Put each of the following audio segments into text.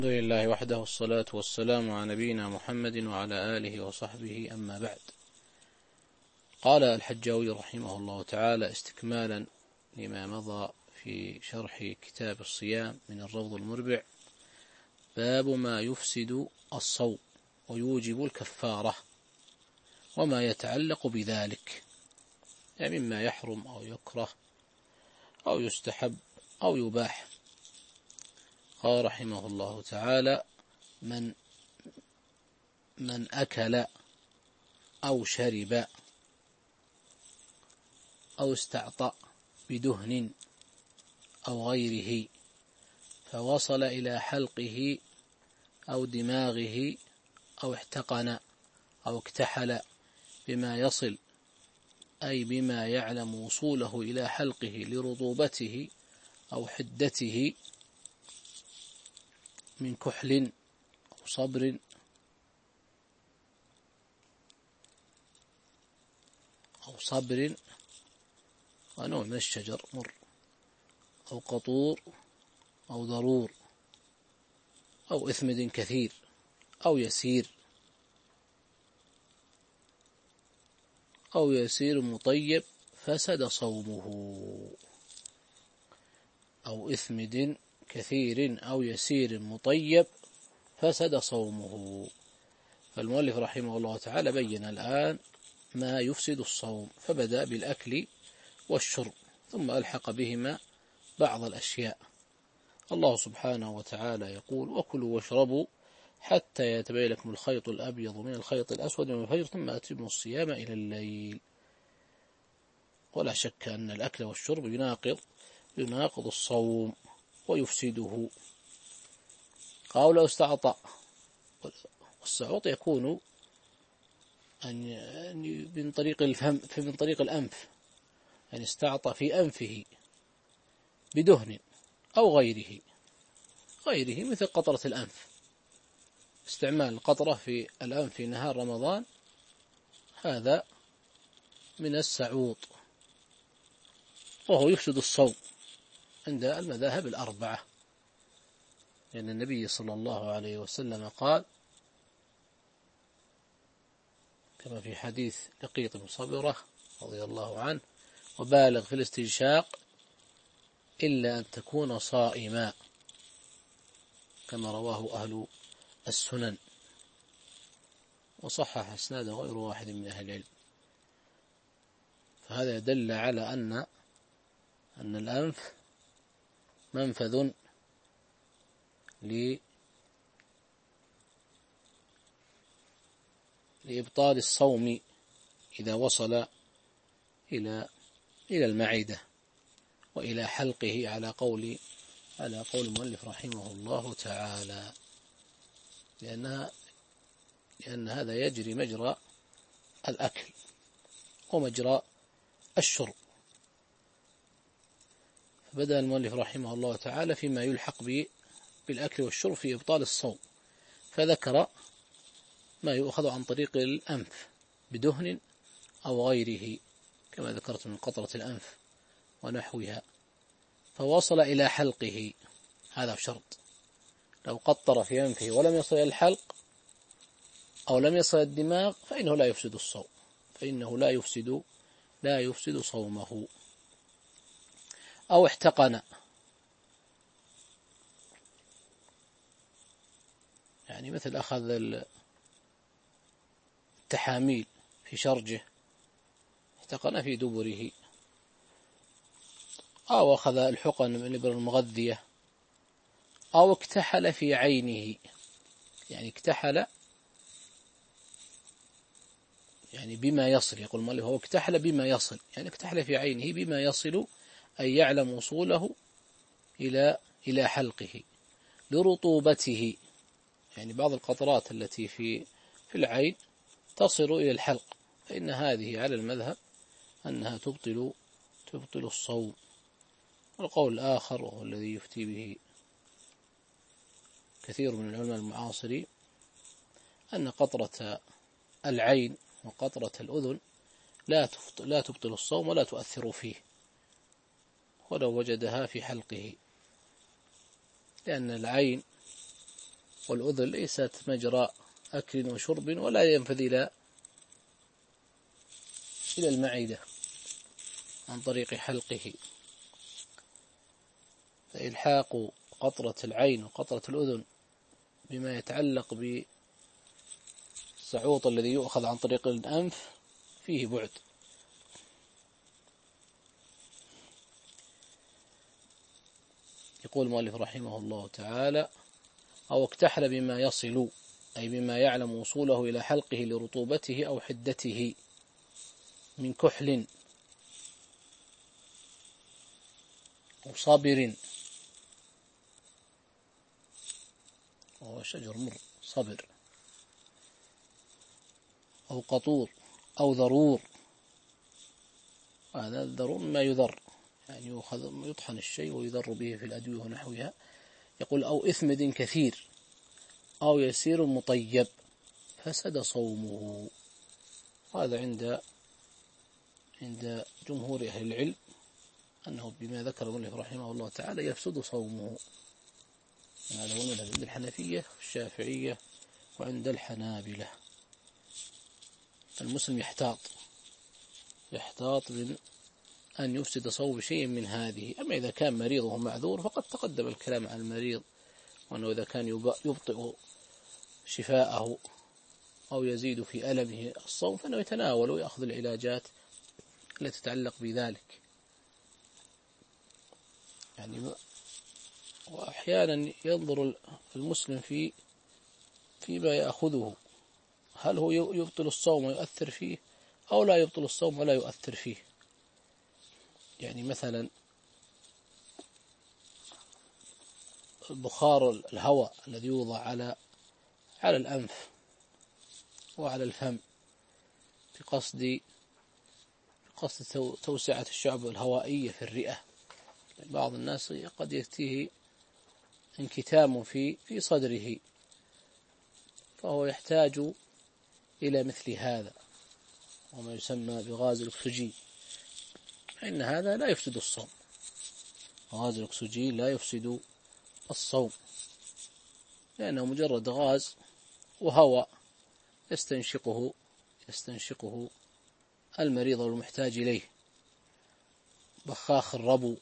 الحمد لله وحده والصلاة والسلام على نبينا محمد وعلى آله وصحبه أما بعد. قال الحجاوي رحمه الله تعالى استكمالا لما مضى في شرح كتاب الصيام من الروض المربع: باب ما يفسد الصوم ويوجب الكفارة وما يتعلق بذلك، يعني مما يحرم أو يكره أو يستحب أو يباح. قال رحمه الله تعالى: من أكل أو شرب أو استعطى بدهن أو غيره فوصل إلى حلقه أو دماغه أو احتقن أو اكتحل بما يصل، أي بما يعلم وصوله إلى حلقه لرطوبته أو حدته من كحل أو صبر ونوع من الشجر مر أو قطور أو ضرور أو إثمد كثير أو يسير مطيب فسد صومه، أو إثمد كثير أو يسير مطيب فسد صومه. فالمؤلف رحمه الله تعالى بين الآن ما يفسد الصوم، فبدأ بالأكل والشرب ثم ألحق بهما بعض الأشياء. الله سبحانه وتعالى يقول: وكلوا واشربوا حتى يتبين لكم الخيط الأبيض من الخيط الأسود من الفجر ثم أتموا الصيام إلى الليل. ولا شك أن الأكل والشرب يناقض الصوم ويفسده. قال: لو استعطى، والسعوط يكون من طريق الفم، من طريق الأنف، يعني استعطى في أنفه بدهن أو غيره مثل قطرة الأنف. استعمال القطرة في الأنف في نهار رمضان هذا من السعوط، وهو يفسد الصوم عند المذاهب الأربعة، لأن النبي صلى الله عليه وسلم قال كما في حديث لقيط بن صبرة رضي الله عنه: وبالغ في الاستنشاق إلا أن تكون صائما، كما رواه أهل السنن، وصحح اسناده غير واحد من أهل العلم. فهذا يدل على أن الأنف منفذ لإبطال الصوم إذا وصل إلى المعدة وإلى حلقه، على قول المؤلف رحمه الله تعالى، لأن هذا يجري مجرى الأكل ومجرى الشرب. فبدأ المؤلف رحمه الله تعالى فيما يلحق بالأكل والشرب في إبطال الصوم، فذكر ما يؤخذ عن طريق الأنف بدهن أو غيره كما ذكرت من قطرة الأنف ونحوها، فوصل إلى حلقه. هذا شرط، لو قطر في أنفه ولم يصل إلى الحلق أو لم يصل الدماغ فإنه لا يفسد الصوم، فإنه لا يفسد صومه. أو احتقن، يعني مثل أخذ التحاميل في شرجه، احتقن في دبره، أو أخذ الحقن من الإبر المغذية، أو اكتحل في عينه، يعني اكتحل يعني بما يصل، يقول المؤلف هو اكتحل بما يصل، يعني اكتحل في عينه بما يصل، أي يعلم وصوله إلى حلقه لرطوبته، يعني بعض القطرات التي في العين تصل إلى الحلق، فإن هذه على المذهب أنها تبطل الصوم. والقول الآخر وهو الذي يفتي به كثير من العلماء المعاصرين أن قطرة العين وقطرة الأذن لا تبطل الصوم ولا تؤثر فيه ولو وجدها في حلقه، لأن العين والأذن ليست مجرى أكل وشرب ولا ينفذ إلى المعدة عن طريق حلقه. فإلحاق قطرة العين وقطرة الأذن بما يتعلق بالصعوط الذي يؤخذ عن طريق الأنف فيه بعد. يقول المؤلف رحمه الله تعالى: أو اكتحل بما يصل، أي بما يعلم وصوله إلى حلقه لرطوبته أو حدته، من كحل أو صابر، وهو شجر مر صبر، أو قطور أو ذرور. هذا الذرور ما يذر، يعني يؤخذ يطحن الشيء ويذر به في الأدوية ونحوها. يقول: أو إثمد كثير أو يسير مطيب فسد صومه. هذا عند جمهور أهل العلم أنه بما ذكر المؤلف رحمه الله تعالى يفسد صومه. هذا هو المذهب عند الحنفية والشافعية وعند الحنابلة. المسلم يحتاط من أن يفسد صوم شيء من هذه. أما إذا كان مريض وهو معذور فقد تقدم الكلام عن المريض، وأنه إذا كان يبطئ شفاءه أو يزيد في ألمه الصوم فإنه يتناول ويأخذ العلاجات التي تتعلق بذلك. يعني وأحيانا ينظر المسلم فيما يأخذه، هل هو يبطل الصوم ويؤثر فيه أو لا يبطل الصوم ولا يؤثر فيه. يعني مثلا بخار الهواء الذي يوضع على الأنف وعلى الفم بقصد توسعة الشعب الهوائية في الرئة. بعض الناس قد يأتيه انكتام في صدره، فهو يحتاج إلى مثل هذا وما يسمى بغاز الأكسجين، فإن هذا لا يفسد الصوم. غاز الأكسجين لا يفسد الصوم، لأنه مجرد غاز وهواء يستنشقه المريض والمحتاج إليه. بخاخ الربو،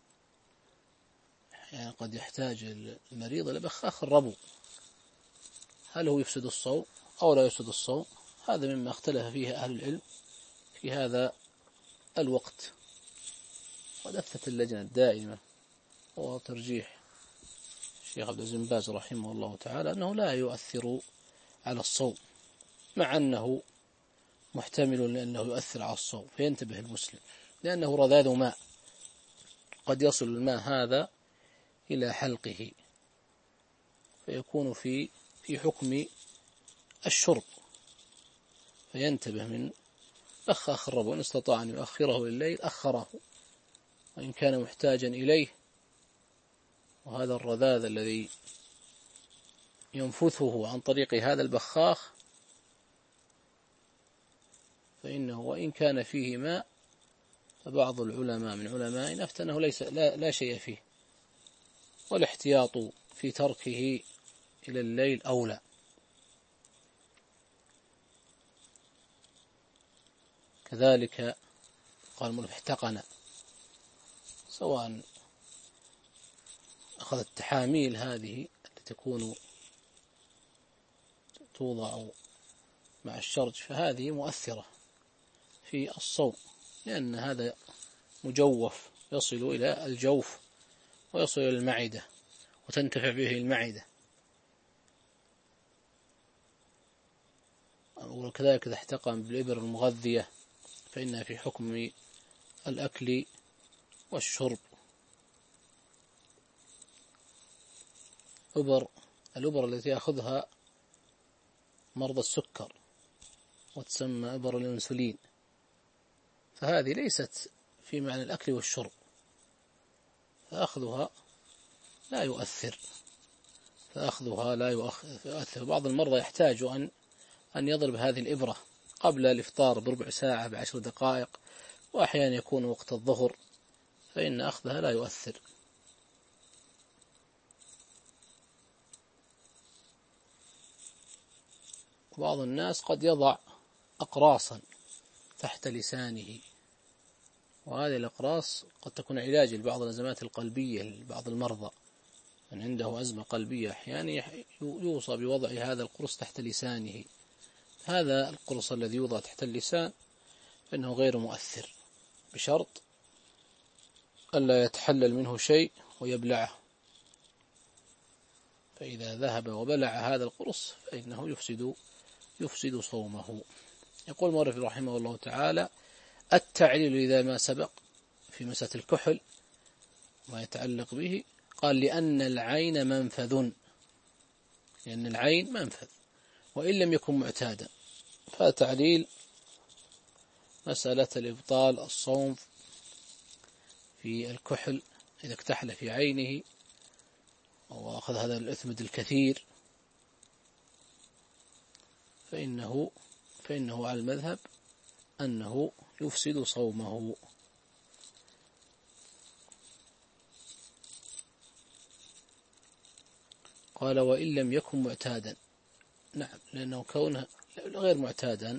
يعني قد يحتاج المريض إلى بخاخ الربو، هل هو يفسد الصوم أو لا يفسد الصوم؟ هذا مما اختلف فيه أهل العلم في هذا الوقت. ودفت اللجنة الدائمة وترجيح الشيخ عبد العزيز بن باز رحمه الله تعالى أنه لا يؤثر على الصوم، مع أنه محتمل لأنه يؤثر على الصوم، فينتبه المسلم، لأنه رذاذ ماء، قد يصل الماء هذا إلى حلقه فيكون في حكم الشرب، فينتبه من بخاخ الربو. إن استطاع أن يؤخره لليل أخره، وإن كان محتاجا إليه، وهذا الرذاذ الذي ينفثه عن طريق هذا البخاخ فإنه وإن كان فيه ماء، فبعض العلماء من علمائنا أفتى أنه لا شيء فيه، والاحتياط في تركه إلى الليل أولى. كذلك قال المؤلف: احتقن، سواء أخذ التحاميل هذه التي تكون توضع مع الشرج، فهذه مؤثرة في الصوم، لأن هذا مجوف يصل إلى الجوف ويصل إلى المعدة وتنتفع به المعدة. وكذلك إذا احتقن بالإبر المغذية فإنها في حكم الأكل والشرب. الإبر التي يأخذها مرضى السكر وتسمى إبر الأنسولين، فهذه ليست في معنى الأكل والشرب، فأخذها لا يؤثر. بعض المرضى يحتاج أن يضرب هذه الإبرة قبل الإفطار بربع ساعة ب10 دقائق، وأحيانا يكون وقت الظهر، فإن أخذها لا يؤثر. بعض الناس قد يضع أقراصا تحت لسانه، وهذه الأقراص قد تكون علاج لبعض الأزمات القلبية لبعض المرضى، من عنده أزمة قلبية أحيانا يوصى بوضع هذا القرص تحت لسانه. هذا القرص الذي يوضع تحت اللسان فإنه غير مؤثر، بشرط ألا يتحلل منه شيء ويبلعه، فإذا ذهب وبلع هذا القرص فإنه يفسد صومه. يقول المؤلف رحمه الله تعالى: التعليل إذا ما سبق في مسألة الكحل ما يتعلق به، قال: لأن العين منفذ، لأن العين منفذ وإن لم يكن معتادا. فتعليل مسألة الإبطال الصوم في الكحل إذا اكتحل في عينه وأخذ هذا الإثمد الكثير فإنه على المذهب أنه يفسد صومه. قال: وإن لم يكن معتادا. نعم، لأنه كونه غير معتادا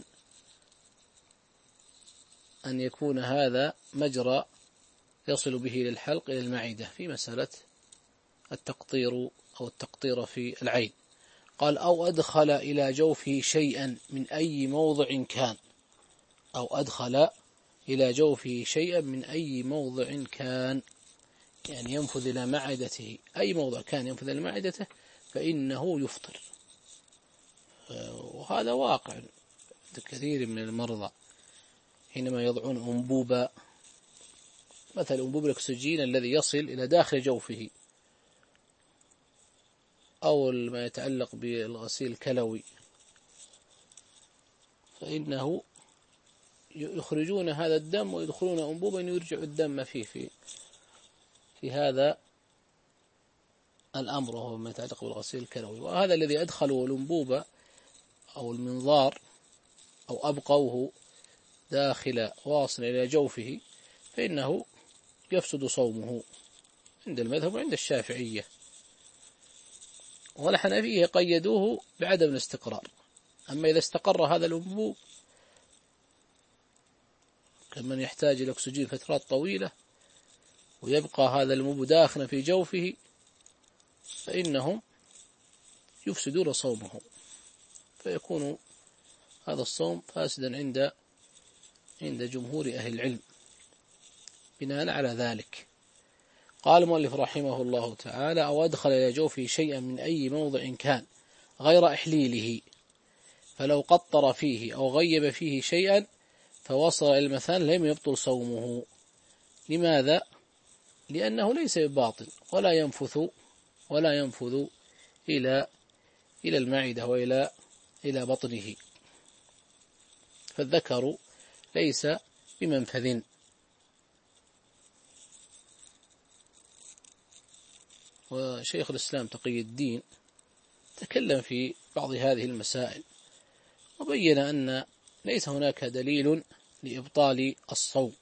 أن يكون هذا مجرى يصل به إلى الحلق إلى المعدة في مسألة التقطير أو التقطير في العين. قال: أو أدخل إلى جوفه شيئا من أي موضع كان، أو أدخل إلى جوفه شيئا من أي موضع كان، يعني ينفذ إلى معدته، أي موضع كان ينفذ إلى معدته فإنه يفطر. وهذا واقع عند كثير من المرضى حينما يضعون أنبوبة، مثل أنبوب الأكسجين الذي يصل إلى داخل جوفه، أو ما يتعلق بالغسيل الكلوي، فإنه يخرجون هذا الدم ويدخلون أنبوبا يرجع الدم فيه في هذا الأمر، وهو ما يتعلق بالغسيل الكلوي. وهذا الذي أدخلوا الأنبوبة أو المنظار أو أبقوه داخل واصل إلى جوفه فإنه يفسد صومه عند المذهب وعند الشافعية. والحنفية قيدوه بعدم الاستقرار. أما إذا استقر هذا الأنبوب كمن يحتاج إلى أكسجين فترات طويلة ويبقى هذا الأنبوب داخلا في جوفه فإنهم يفسدون صومه، فيكون هذا الصوم فاسدا عند جمهور أهل العلم بناء على ذلك. قال المؤلف رحمه الله تعالى: أو أدخل إلى جوفه شيئا من أي موضع كان غير إحليله، فلو قطر فيه أو غيب فيه شيئا فوصل إلى المثال لم يبطل صومه. لماذا؟ لأنه ليس بباطل ولا ينفذ إلى المعدة وإلى بطنه، فالذكر ليس بمنفذ. وشيخ الإسلام تقي الدين تكلم في بعض هذه المسائل وبين أن ليس هناك دليل لإبطال الصوم.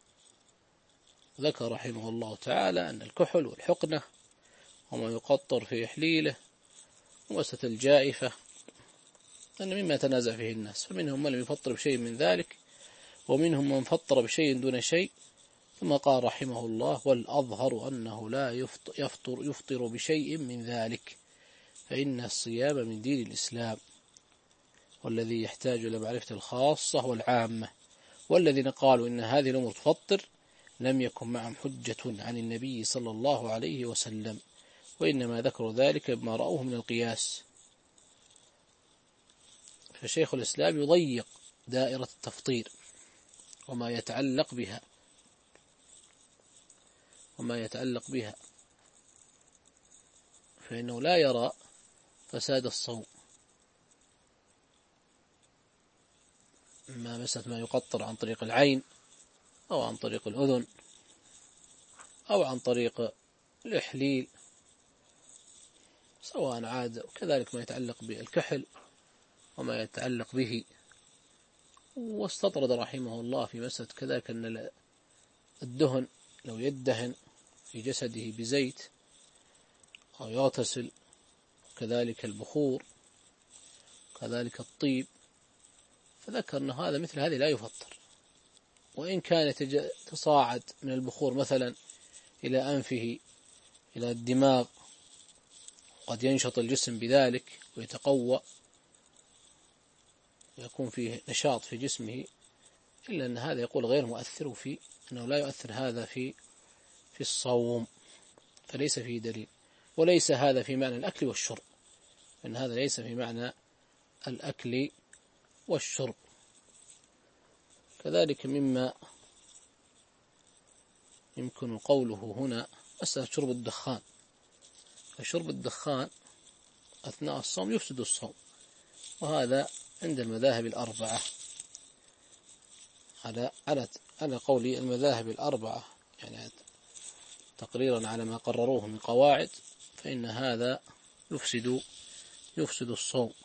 ذكر رحمه الله تعالى أن الكحل والحقنة وما يقطر في إحليله ومسة الجائفة أن مما تنازع فيه الناس، فمنهم من لم يفطر بشيء من ذلك ومنهم من فطر بشيء دون شيء. ثم قال رحمه الله: والأظهر أنه لا يفطر بشيء من ذلك، فإن الصيام من دين الإسلام، والذي يحتاج إلى معرفة الخاصة والعامة. والذين قالوا إن هذه الأمور تفطر لم يكن معهم حجة عن النبي صلى الله عليه وسلم، وإنما ذكروا ذلك بما رأوه من القياس. فشيخ الإسلام يضيق دائرة التفطير وما يتعلق بها فإنه لا يرى فساد الصوم. ما يقطر عن طريق العين أو عن طريق الأذن أو عن طريق الإحليل سواء عاد، وكذلك ما يتعلق بالكحل وما يتعلق به. واستطرد رحمه الله في مسألة كذلك أن الدهن لو يدهن في جسده بزيت أو يغتسل، كذلك البخور، كذلك الطيب، فذكر أن هذا مثل هذه لا يفطر، وإن كان تصاعد من البخور مثلا إلى أنفه إلى الدماغ، قد ينشط الجسم بذلك ويتقوى ويكون فيه نشاط في جسمه، إلا أن هذا يقول غير مؤثر، وفي أنه لا يؤثر هذا في الصوم، فليس فيه دليل. وليس هذا في معنى الأكل والشرب، إن هذا ليس في معنى الأكل والشرب. كذلك مما يمكن قوله هنا مسألة شرب الدخان، فشرب الدخان أثناء الصوم يفسد الصوم، وهذا عند المذاهب الأربعة على قول المذاهب الأربعة، يعني تقريرا على ما قرروه من قواعد، فإن هذا يفسد الصوم.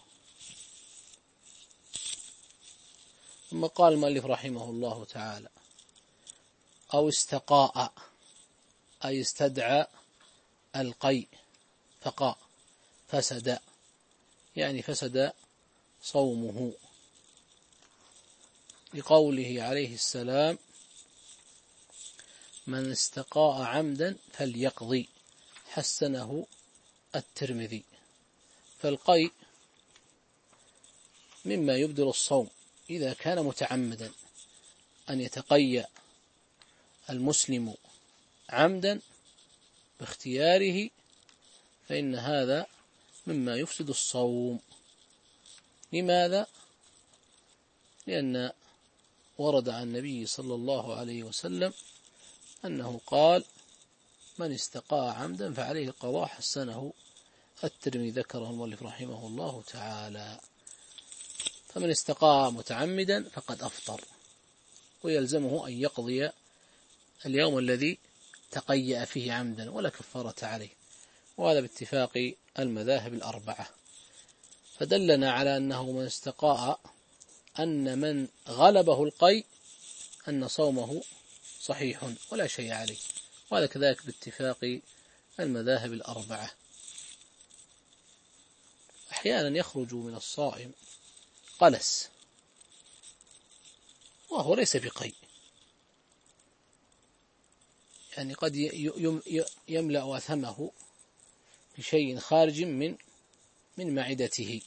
ثم قال المؤلف رحمه الله تعالى: أو استقاء، أي استدعى القيء فقاء، فسد، يعني فسد صومه، لقوله عليه السلام: من استقاء عمدا فليقضي، حسنه الترمذي. فالقيء مما يبدل الصوم إذا كان متعمدا، أن يتقيأ المسلم عمدا باختياره، فإن هذا مما يفسد الصوم. لماذا؟ لأن ورد عن النبي صلى الله عليه وسلم أنه قال: من استقاء عمدا فعليه القضاء، حسنه الترمذي، ذكره المؤلف رحمه الله تعالى. فمن استقاء متعمدا فقد أفطر، ويلزمه أن يقضي اليوم الذي تقيأ فيه عمدا ولا كفارة عليه، وهذا باتفاق المذاهب الأربعة. فدلنا على أنه من استقاء أن من غلبه القيء أن صومه صحيح ولا شيء عليه، وهذا كذلك باتفاق المذاهب الأربعة. أحيانا يخرج من الصائم قلس، وهو ليس بقيء، يعني قد يملأ أثمه بشيء خارج من معدته،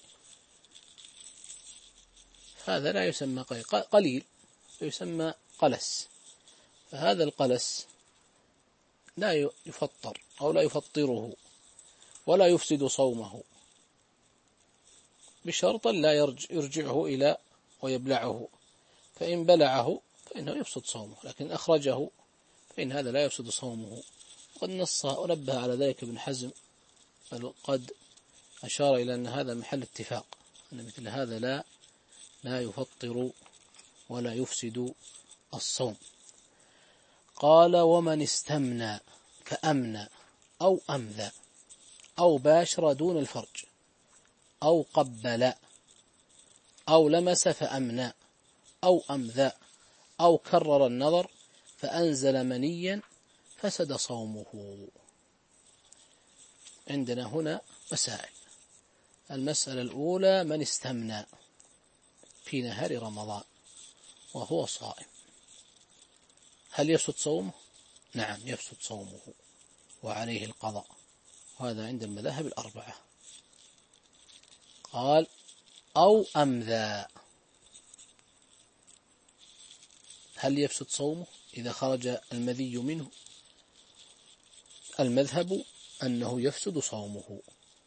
هذا لا يسمى قيء، قليل يسمى قلس. فهذا القلس لا يفطر أو لا يفطره ولا يفسد صومه، بشرط لا يرجعه إلى ويبلعه، فإن بلعه فإنه يفسد صومه، لكن أخرجه فإن هذا لا يفسد صومه. قد نص ونبه على ذلك ابن حزم، بل قد أشار إلى أن هذا محل اتفاق، أن مثل هذا لا يفطر ولا يفسد الصوم. قال: ومن استمنى فأمنى أو أمذى أو باشر دون الفرج أو قبل أو لمس فأمنى أو أمذى أو كرر النظر فأنزل منيا فسد صومه. عندنا هنا مسائل. المسألة الأولى: من استمنى في نهار رمضان وهو صائم، هل يفسد صومه؟ نعم يفسد صومه وعليه القضاء، وهذا عند المذاهب الأربعة. قال: أو أمذى، هل يفسد صومه إذا خرج المذي منه؟ المذهب أنه يفسد صومه،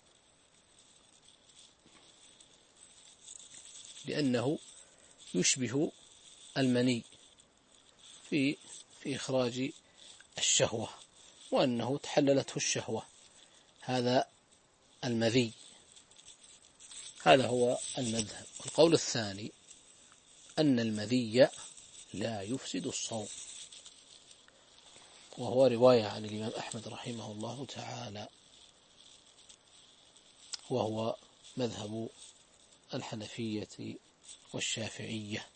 لأنه يشبه المني في إخراج الشهوة، وأنه تحللته الشهوة، هذا المذي. هذا هو المذهب. القول الثاني أن المذي لا يفسد الصوم، وهو رواية عن الإمام أحمد رحمه الله تعالى، وهو مذهب الحنفية والشافعية،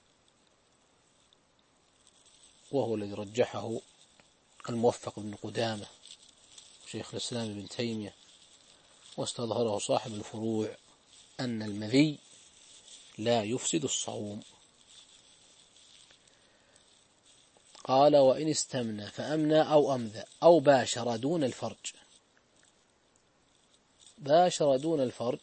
وهو الذي رجحه الموفق بن قدامة شيخ الإسلام ابن تيمية، واستظهره صاحب الفروع، أن المذي لا يفسد الصوم. قال وإن استمنى فأمنى أو أمذى أو باشر دون الفرج. باشر دون الفرج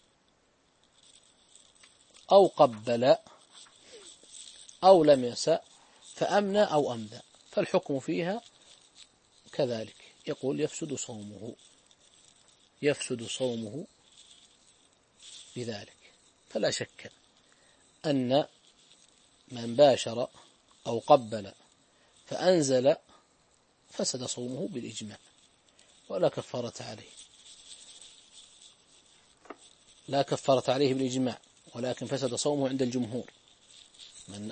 أو قبل أو لمس فأمنى أو أمذى، فالحكم فيها كذلك، يقول يفسد صومه بذلك. فلا شك أن من باشر أو قبل فأنزل فسد صومه بالإجماع ولا كفارة عليه، لا كفارة عليه بالإجماع، ولكن فسد صومه عند الجمهور. من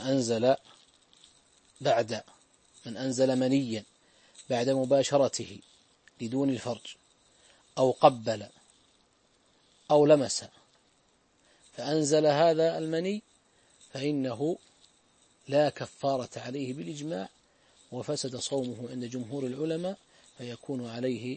أنزل منيا بعد مباشرته بدون الفرج أو قبل أو لمس فأنزل هذا المني فإنه لا كفارة عليه بالإجماع، وفسد صومه عند جمهور العلماء، فيكون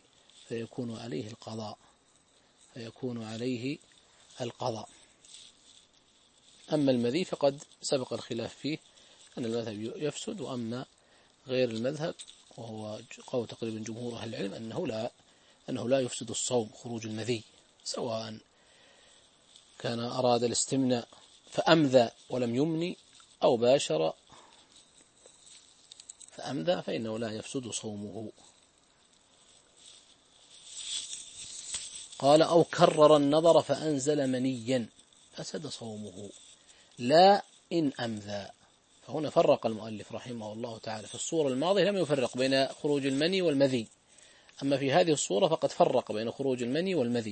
عليه القضاء. أما المذي فقد سبق الخلاف فيه أن المذهب يفسد، وأما غير المذهب وهو قول تقريبا جمهور أهل العلم أنه لا يفسد الصوم خروج المذي، سواء كان أراد الاستمناء فأمذى ولم يمني أو باشر فأمذى، فإنه لا يفسد صومه. قال أو كرر النظر فأنزل منيا فسد صومه لا إن أمذى. فهنا فرق المؤلف رحمه الله تعالى. في الصورة الماضية لم يفرق بين خروج المني والمذي، أما في هذه الصورة فقد فرق بين خروج المني والمذي.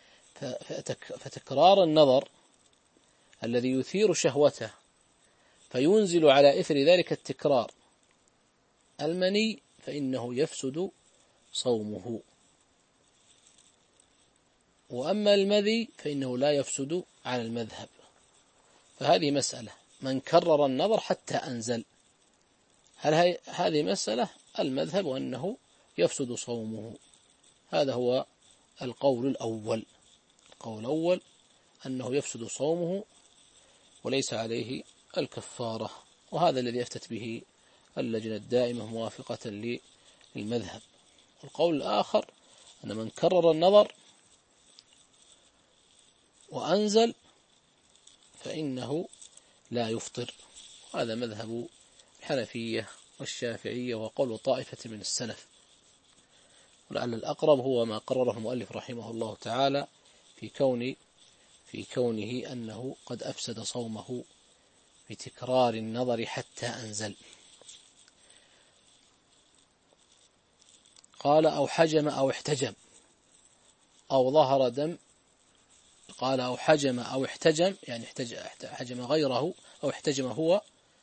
فتكرار النظر الذي يثير شهوته فينزل على إثر ذلك التكرار المني فإنه يفسد صومه، وأما المذي فإنه لا يفسد على المذهب. فهذه مسألة من كرر النظر حتى أنزل، هل هذه مسألة المذهب أنه يفسد صومه؟ هذا هو القول الأول. القول الأول أنه يفسد صومه وليس عليه الكفارة، وهذا الذي أفتت به اللجنة الدائمة موافقة للمذهب. القول الآخر أن من كرر النظر وأنزل فإنه لا يفطر، هذا مذهب الحنفية والشافعية وقول طائفة من السلف. ولعل الأقرب هو ما قرره المؤلف رحمه الله تعالى في كونه أنه قد أفسد صومه بتكرار النظر حتى أنزل. قال أو حجم أو احتجم أو ظهر دم. قال أو حجم أو احتجم، يعني حجم غيره أو احتجم هو،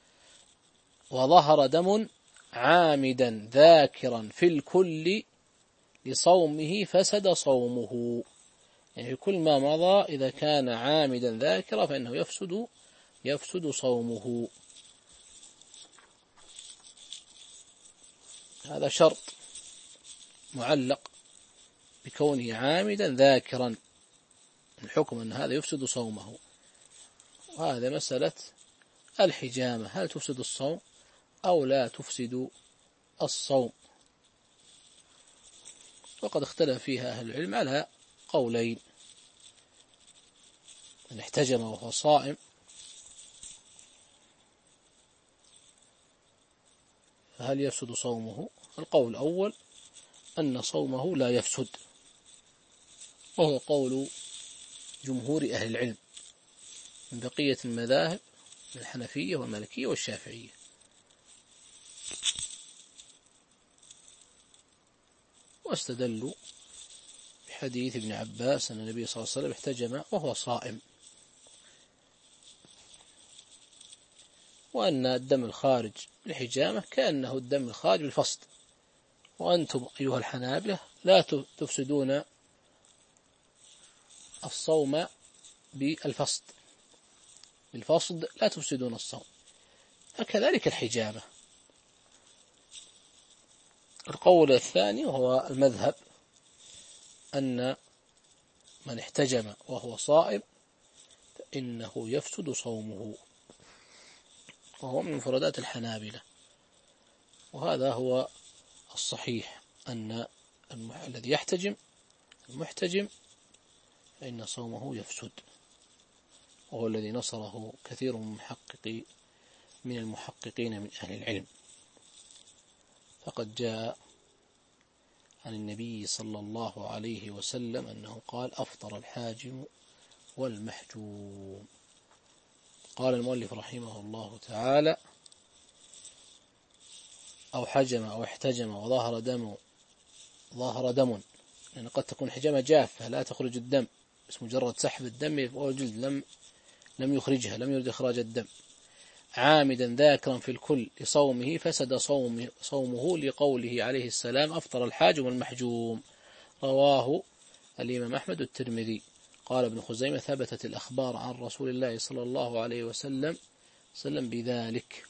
وظهر دم عامدا ذاكرا في الكل لصومه فسد صومه. يعني كل ما مضى إذا كان عامدا ذاكرا فإنه يفسد صومه. هذا شرط معلق بكونه عامدا ذاكرا، الحكم أن هذا يفسد صومه. وهذا مسألة الحجامة، هل تفسد الصوم أو لا تفسد الصوم؟ وقد اختلف فيها أهل العلم على قولين. من احتجم وهو صائم فهل يفسد صومه؟ القول الأول أن صومه لا يفسد، وهو قول جمهور أهل العلم من بقية المذاهب من الحنفية والمالكية والشافعية. واستدلوا بحديث ابن عباس أن النبي صلى الله عليه وسلم احتجم وهو صائم، وأن الدم الخارج لحجامة كأنه الدم الخارج بالفصد. وأنتم أيها الحنابلة لا تفسدون الصوم بالفصد لا تفسدون الصوم، فكذلك الحجامة. القول الثاني وهو المذهب أن من احتجم وهو صائم فإنه يفسد صومه، وهو من مفردات الحنابلة. وهذا هو الصحيح، أن الذي يحتجم المحتجم فإن صومه يفسد، وهو الذي نصره كثير من المحققين من أهل العلم. فقد جاء عن النبي صلى الله عليه وسلم أنه قال: أفطر الحاجم والمحجوم. قال المؤلف رحمه الله تعالى: أو حجم أو احتجم وظهر دم، لأن قد تكون حجامة جافة لا تخرج الدم، بس مجرد سحب الدم والجلد لم يخرجها، لم يرد إخراج الدم، عامدا ذاكرا في الكل لصومه فسد صومه، لقوله عليه السلام: أفطر الحاجم والمحجوم. رواه الإمام أحمد والترمذي. قال ابن خزيمة: ثبتت الأخبار عن رسول الله صلى الله عليه وسلم بذلك.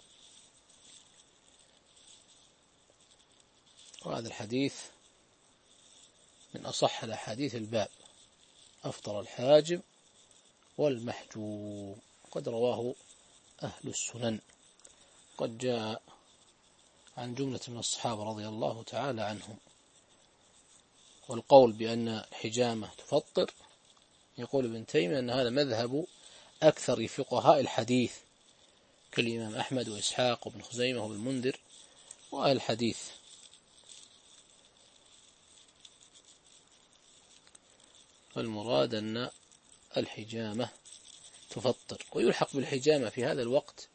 وهذا الحديث من أصح الأحاديث الباب، أفطر الحاجم والمحجوم، قد رواه أهل السنن. قد جاء عن جملة من الصحابة رضي الله تعالى عنهم. والقول بأن الحجامة تفطر، يقول ابن تيمية أن هذا مذهب أكثر فقهاء الحديث كالإمام أحمد وإسحاق وابن خزيمة وابن المنذر وأهل الحديث. فالمراد أن الحجامة تفطر، ويلحق بالحجامة في هذا الوقت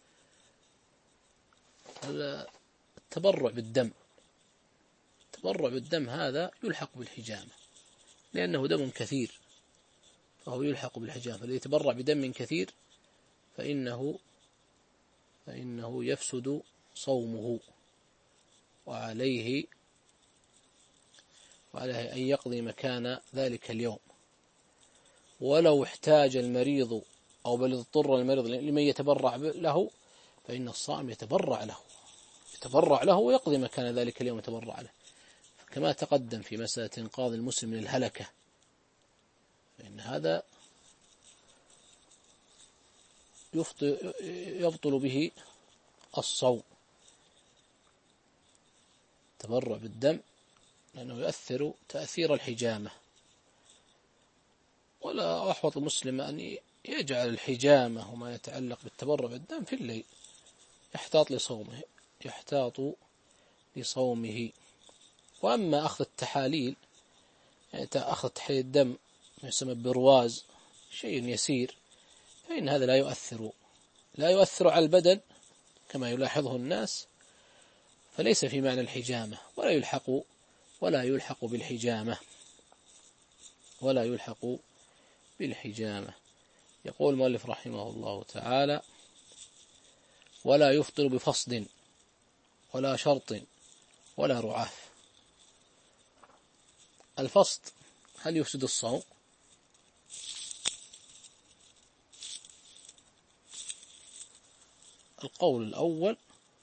التبرع بالدم. التبرع بالدم هذا يلحق بالحجامة لأنه دم كثير، فهو يلحق بالحجامة. فالذي يتبرع بدم كثير فإنه يفسد صومه، وعليه أن يقضي مكان ذلك اليوم. ولو احتاج المريض أو بل اضطر المريض لمن يتبرع له، فإن الصائم يتبرع له ويقضي مكان ذلك اليوم يتبرع له، كما تقدم في مسألة إنقاذ المسلم من الهلكة، فإن هذا يبطل به الصوم. تبرع بالدم لأنه يؤثر تأثير الحجامة، ولا أحوط المسلم أن يجعل الحجامة وما يتعلق بالتبرع بالدم في الليل، يحتاط لصومه. وأما أخذ التحاليل، يعني أخذ تحاليل الدم يسمى برواز، شيء يسير، فإن هذا لا يؤثر على البدن كما يلاحظه الناس، فليس في معنى الحجامة، ولا يلحق بالحجامة. يقول المؤلف رحمه الله تعالى: ولا يفطر بفصد ولا شرط ولا رعاف. الفصد هل يفسد الصوم؟ القول الأول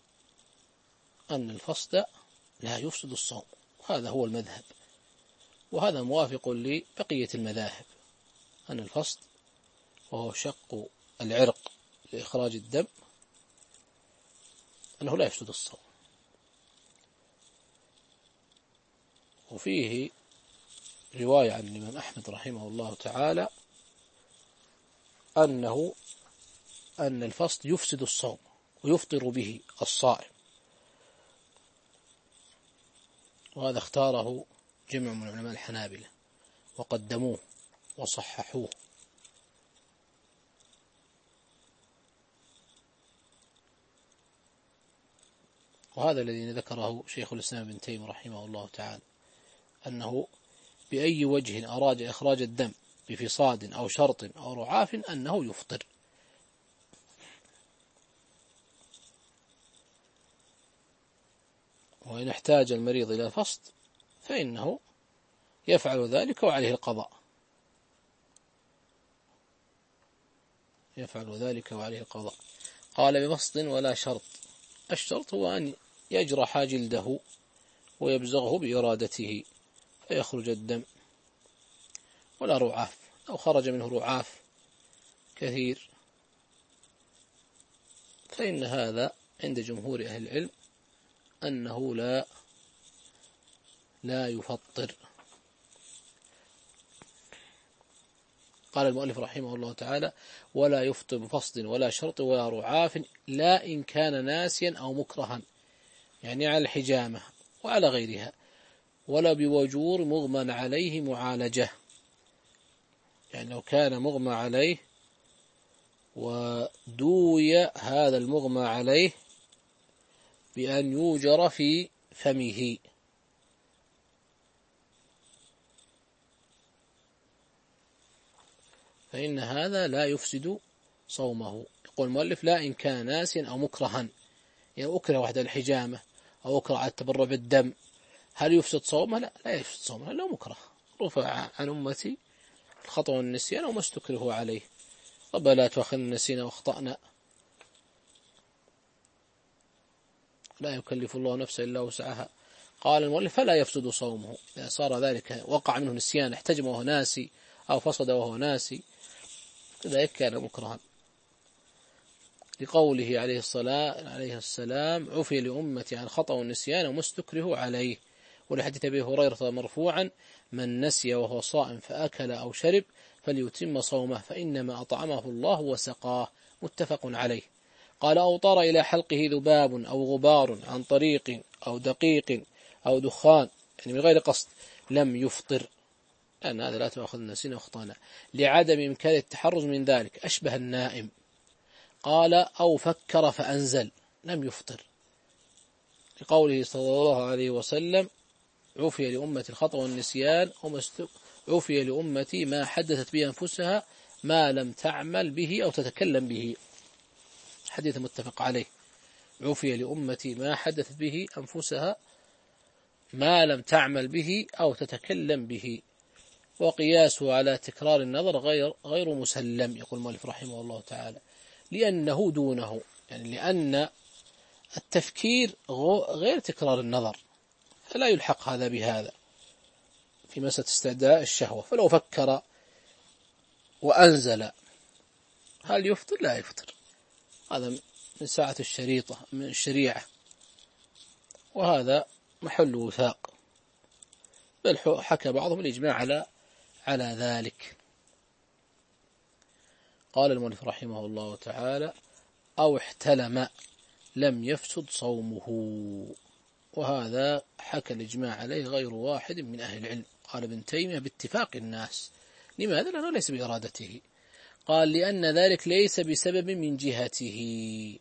أن الفصد لا يفسد الصوم، هذا هو المذهب، وهذا موافق لبقية المذاهب، أن الفصد وهو شق العرق لإخراج الدم أنه لا يفسد الصوم. وفيه رواية عن الإمام أحمد رحمه الله تعالى أن الفصد يفسد الصوم ويفطر به الصائم، وهذا اختاره جمع من علماء الحنابلة وقدموه وصححوه. وهذا الذي ذكره شيخ الإسلام ابن تيمية رحمه الله تعالى، أنه بأي وجه أراد إخراج الدم بفصاد أو شرط أو رعاف أنه يفطر. وإن احتاج المريض إلى فصد فإنه يفعل ذلك وعليه القضاء. قال: بفصد ولا شرط. الشرط هو أن يجرح جلده ويبزغه بإرادته فيخرج الدم، ولا رعاف. لو خرج منه رعاف كثير، فإن هذا عند جمهور أهل العلم أنه لا يفطر. قال المؤلف رحمه الله تعالى: ولا يفطر بفصد ولا شرط ولا رعاف، لا إن كان ناسيا أو مكرها، يعني على الحجامة وعلى غيرها، ولا بوجور مغمى عليه معالجة، يعني لو كان مغمى عليه ودوي هذا المغمى عليه بأن يوجر في فمه، فإن هذا لا يفسد صومه. يقول المؤلف: لا إن كان ناسيا أو مكرها، يعني أكره واحد الحجامة أو أكره على التبرع بالدم، هل يفسد صومه؟ لا يفسد صومه، لا مكره. رفع عن أمتي الخطأ والنسيان وما استكره عليه، ربنا لا تؤاخذنا نسينا واخطأنا، لا يكلف الله نفسا إلا وسعها. قال المؤلف: فلا يفسد صومه، إذا صار ذلك وقع منه نسيان، احتجم وهو ناسي أو فسد وهو ناسي، كذلك كان مكرها، لقوله عليه السلام: عفي لأمتي عن خطأ والنسيان وما استكره عليه. ولحديث أبي هريرة مرفوعا: من نسي وهو صائم فأكل أو شرب فليتم صومه فإنما أطعمه الله وسقاه، متفق عليه. قال: أو طار إلى حلقه ذباب أو غبار عن طريق أو دقيق أو دخان، يعني من غير قصد، لم يفطر، لأن هذا لا تأخذنا نسينا واخطأنا، لعدم إمكان التحرز من ذلك، أشبه النائم. قال: أو فكر فأنزل، لم يفطر، لقوله صلى الله عليه وسلم: عفي لأمتي الخطأ والنسيان عفي لأمتي ما حدثت به أنفسها ما لم تعمل به أو تتكلم به، حديث متفق عليه. عفي لأمتي ما حدثت به أنفسها ما لم تعمل به أو تتكلم به، وقياسه على تكرار النظر غير مسلم. يقول المؤلف رحمه الله تعالى: لأنه دونه، يعني لأن التفكير غير تكرار النظر، فلا يلحق هذا بهذا في مسألة استعداء الشهوة. فلو فكر وأنزل هل يفطر؟ لا يفطر، هذا من ساعة الشريطة من الشريعة، وهذا محل وثاق، بل حكى بعضهم الإجماع على ذلك. قال المؤلف رحمه الله تعالى: أو احتلم لم يفسد صومه، وهذا حكى الإجماع عليه غير واحد من أهل العلم. قال ابن تيمية: باتفاق الناس. لماذا؟ لأنه ليس بإرادته. قال: لأن ذلك ليس بسبب من جهته،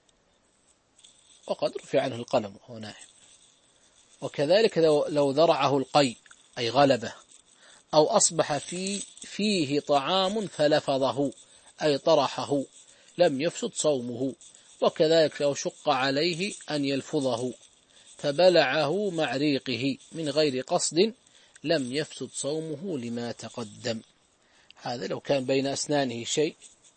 وقد رفع عنه القلم وهو نائم. وكذلك لو ذرعه القي أي غلبه، أو أصبح فيه طعام فلفظه أي طرحه، لم يفسد صومه. وكذلك لو شق عليه أن يلفظه فبلعه مع ريقه من غير قصد لم يفسد صومه لما تقدم. هذا لو كان بين أسنانه شيء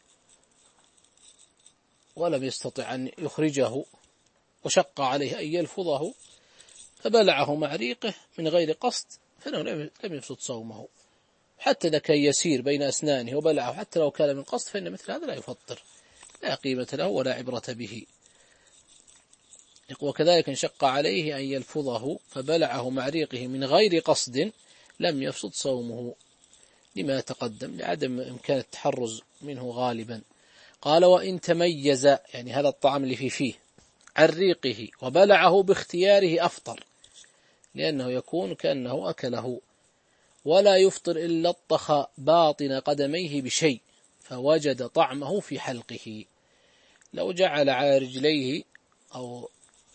ولم يستطع أن يخرجه وشق عليه أن يلفظه فبلعه مع ريقه من غير قصد فإنه لم يفسد صومه. حتى إذا كان يسير بين أسنانه وبلعه حتى لو كان من قصد فإن مثل هذا لا يفطر، لا قيمة له ولا عبرة به. وكذلك انشق عليه أن يلفظه فبلعه مع ريقه من غير قصد لم يفسد صومه لما تقدم، لعدم إمكان التحرز منه غالبا. قال: وإن تميز، يعني هذا الطعام اللي فيه عن ريقه وبلعه باختياره أفطر، لأنه يكون كأنه أكله. ولا يفطر إلا لطخ باطن قدميه بشيء فوجد طعمه في حلقه، لو جعل على رجليه أو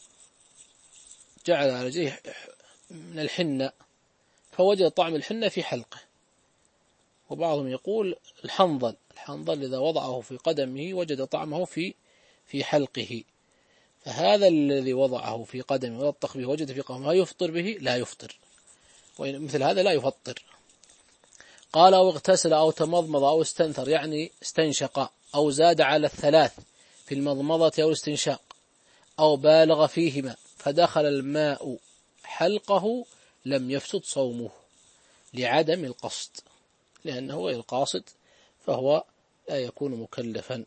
جعل على رجليه من الحنة فوجد طعم الحنة في حلقه. وبعضهم يقول الحنظل إذا وضعه في قدمه وجد طعمه في حلقه، فهذا الذي وضعه في قدمه ولطخ به وجد في قدمه يفطر به؟ لا يفطر، ومثل هذا لا يفطر. قال: أو اغتسل أو تمضمض أو استنثر، يعني استنشق أو زاد على 3 في المضمضة أو الاستنشاق، أو بالغ فيهما فدخل الماء حلقه لم يفسد صومه لعدم القصد، لأنه غير قاصد فهو لا يكون مكلفا.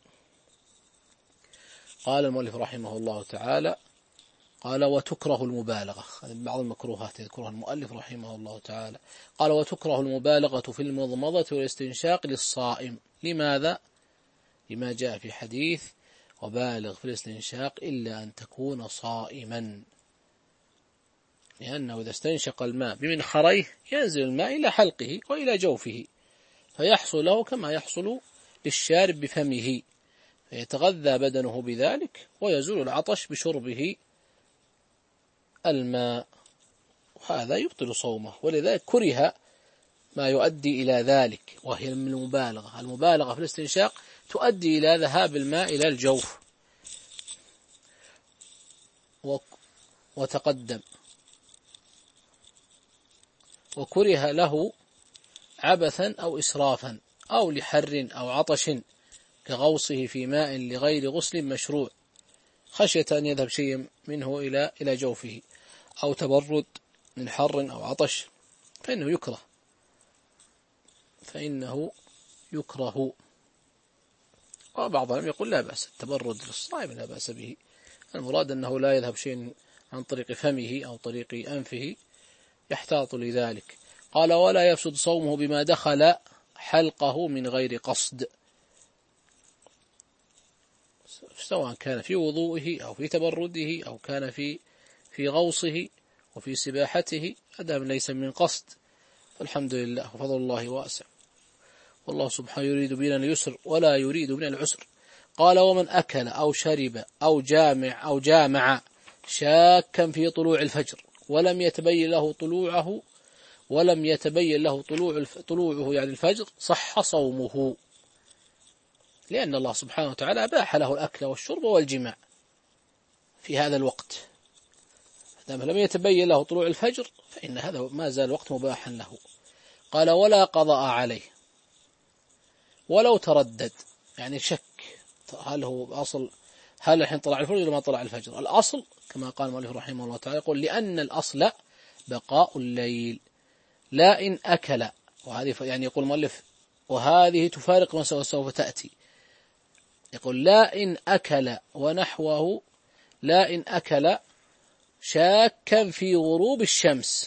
قال المؤلف رحمه الله تعالى: قال وتكره المبالغة. بعض المكروهات يذكرها المؤلف رحمه الله تعالى. قال وتكره المبالغة في المضمضة والاستنشاق للصائم. لماذا؟ لما جاء في حديث: وبالغ في الاستنشاق إلا أن تكون صائما، لأنه إذا استنشق الماء بمنخريه ينزل الماء إلى حلقه وإلى جوفه، فيحصل له كما يحصل للشارب بفمه، فيتغذى بدنه بذلك ويزول العطش بشربه الماء، وهذا يبطل صومه. ولذلك كره ما يؤدي إلى ذلك، وهي من المبالغة. المبالغة في الاستنشاق تؤدي إلى ذهاب الماء إلى الجوف. وتقدم: وكره له عبثا أو إسرافا أو لحر أو عطش، كغوصه في ماء لغير غسل مشروع خشية أن يذهب شيء منه إلى جوفه، أو تبرد من حر أو عطش، فإنه يكره. وبعضهم يقول لا بأس، التبرد للصائم لا بأس به، المراد أنه لا يذهب شيء عن طريق فمه أو طريق أنفه، يحتاط لذلك. قال ولا يفسد صومه بما دخل حلقه من غير قصد، سواء كان في وضوئه أو في تبرده أو كان في غوصه وفي سباحته، أدام ليس من قصد فالحمد لله وفضل الله واسع، والله سبحانه يريد بنا اليسر ولا يريد بنا العسر. قال ومن أكل أو شرب أو جامع شاكا في طلوع الفجر ولم يتبين له طلوعه يعني الفجر، صح صومه، لأن الله سبحانه وتعالى أباح له الأكل والشرب والجماع في هذا الوقت، فلما لم يتبين له طلوع الفجر فإن هذا ما زال الوقت مباحا له. قال ولا قضاء عليه ولو تردد، يعني شك هل هو أصل، هل الحين طلع الفجر ولا ما طلع الفجر. الأصل كما قال المؤلف رحمه الله تعالى يقول لأن الأصل بقاء الليل لا إن أكل، وهذه يعني يقول المؤلف وهذه تفارق ما سوف تأتي، يقول لا إن أكل ونحوه، لا إن أكل شاكا في غروب الشمس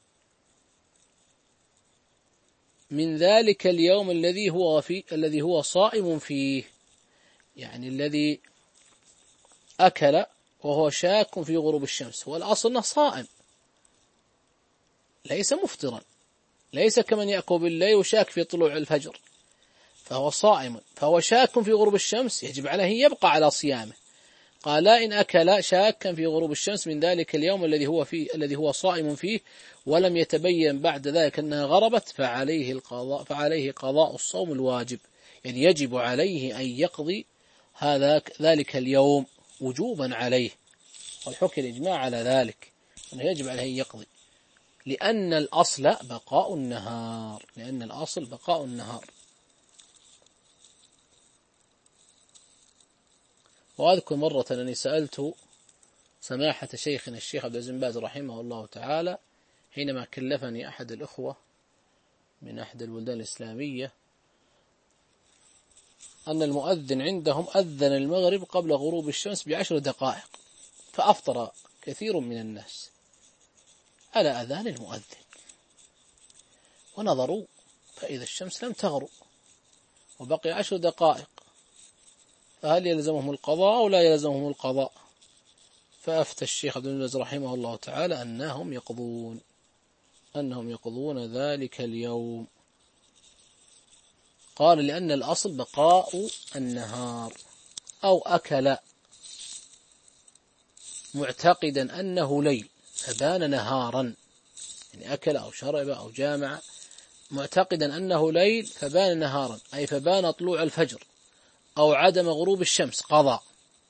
من ذلك اليوم الذي هو صائم فيه، يعني الذي أكل وهو شاك في غروب الشمس، والأصل أنه صائم ليس مفطرا، ليس كمن يأكل بالليل وشاك في طلوع الفجر، فهو صائم، فهو شاك في غروب الشمس يجب عليه يبقى على صيامه. قال لا إن أكل شاكا في غروب الشمس من ذلك اليوم الذي هو صائم فيه ولم يتبين بعد ذلك أنها غربت، فعليه قضاء الصوم الواجب، يعني يجب عليه أن يقضي ذلك اليوم وجوبا عليه، والحكم الإجماع على ذلك أنه يجب عليه أن يقضي، لأن الأصل بقاء النهار. وأذكر مرة أنني سألت سماحة شيخنا الشيخ عبد العزيز بن باز رحمه الله تعالى حينما كلفني أحد الأخوة من أحد البلدان الإسلامية أن المؤذن عندهم أذن المغرب قبل غروب الشمس ب10 دقائق، فأفطر كثير من الناس على أذان المؤذن، ونظروا فإذا الشمس لم تغرب وبقي 10 دقائق، فهل يلزمهم القضاء أو لا يلزمهم القضاء؟ فأفتى الشيخ عبد العزيز رحمه الله تعالى أنهم يقضون ذلك اليوم. قال لأن الأصل بقاء النهار، أو أكل معتقدا أنه ليل فبان نهارا، يعني أكل أو شرب أو جامع معتقدا أنه ليل فبان نهارا، أي فبان طلوع الفجر أو عدم غروب الشمس، قضى.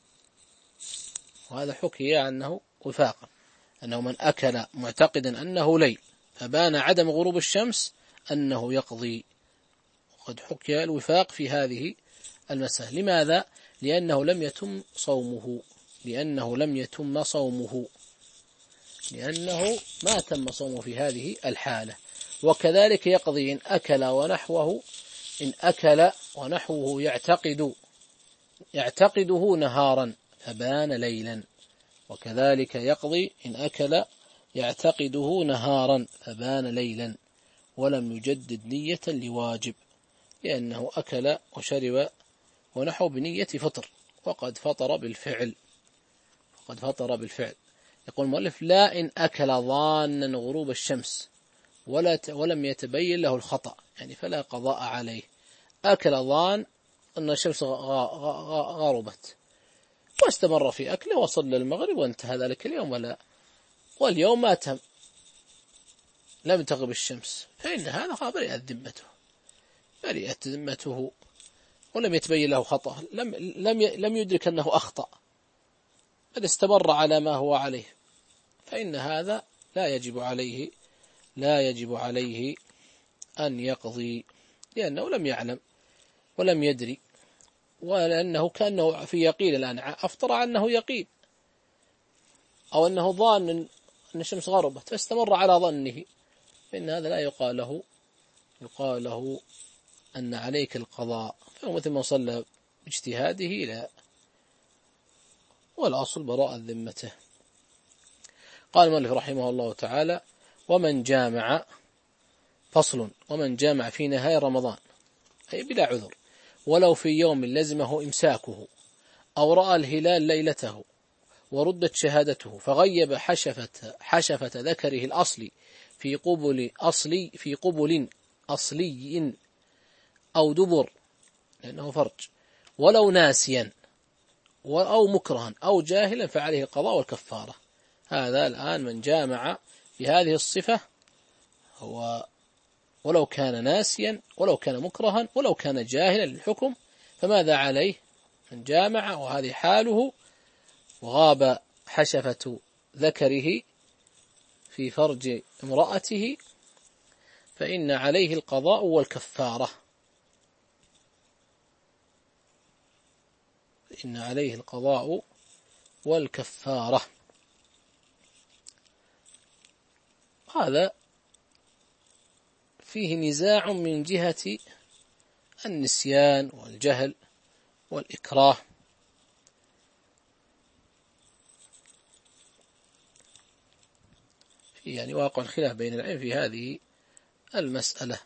وهذا حكي عنه وفاقا، أنه من أكل معتقدا أنه ليل فبان عدم غروب الشمس أنه يقضي، وقد حكي الوفاق في هذه المسألة. لماذا؟ لأنه لم يتم صومه، لأنه ما تم صومه في هذه الحالة. وكذلك يقضي إن أكل ونحوه إن أكل ونحوه يعتقده نهارا فبان ليلا، وكذلك يقضي إن أكل يعتقده نهارا فبان ليلا ولم يجدد نية لواجب، لأنه أكل وشرب ونحو بنية فطر وقد فطر بالفعل. يقول المؤلف: لا إن أكل ظانا غروب الشمس ولم يتبين له الخطأ، يعني فلا قضاء عليه. أكل ظان أن الشمس غربت واستمر في أكله وصلى المغرب وانتهى ذلك اليوم، واليوم ما تم، لم تغرب الشمس، فإن هذا برئت ذمته ولم يتبين له خطأ، لم يدرك أنه أخطأ بل استمر على ما هو عليه، فإن هذا لا يجب عليه أن يقضي، لأنه لم يعلم ولم يدري، ولأنه كأنه في يقين الآن، أفطر عنه يقين، أو أنه ظان أن الشمس غربت فاستمر على ظنه، فإن هذا لا يقال له أن عليك القضاء، فهو مثل ما صلى باجتهاده لا، والأصل براءة ذمته. قال المؤلف رحمه الله تعالى: ومن جامع في نهاية رمضان، أي بلا عذر، ولو في يوم لزمه إمساكه أو رأى الهلال ليلته وردت شهادته فغيب حشفة ذكره الأصلي في قبل أصلي أو دبر، لأنه فرج، ولو ناسيا أو مكرها أو جاهلا فعليه القضاء والكفارة. هذا الآن من جامع بهذه الصفة، هو ولو كان ناسيا ولو كان مكرها ولو كان جاهلا للحكم، فماذا عليه؟ من جامع وهذه حاله وغاب حشفة ذكره في فرج امرأته، فإن عليه القضاء والكفارة. هذا فيه نزاع من جهة النسيان والجهل والإكراه، يعني واقع الخلاف بين العلم في هذه المسألة،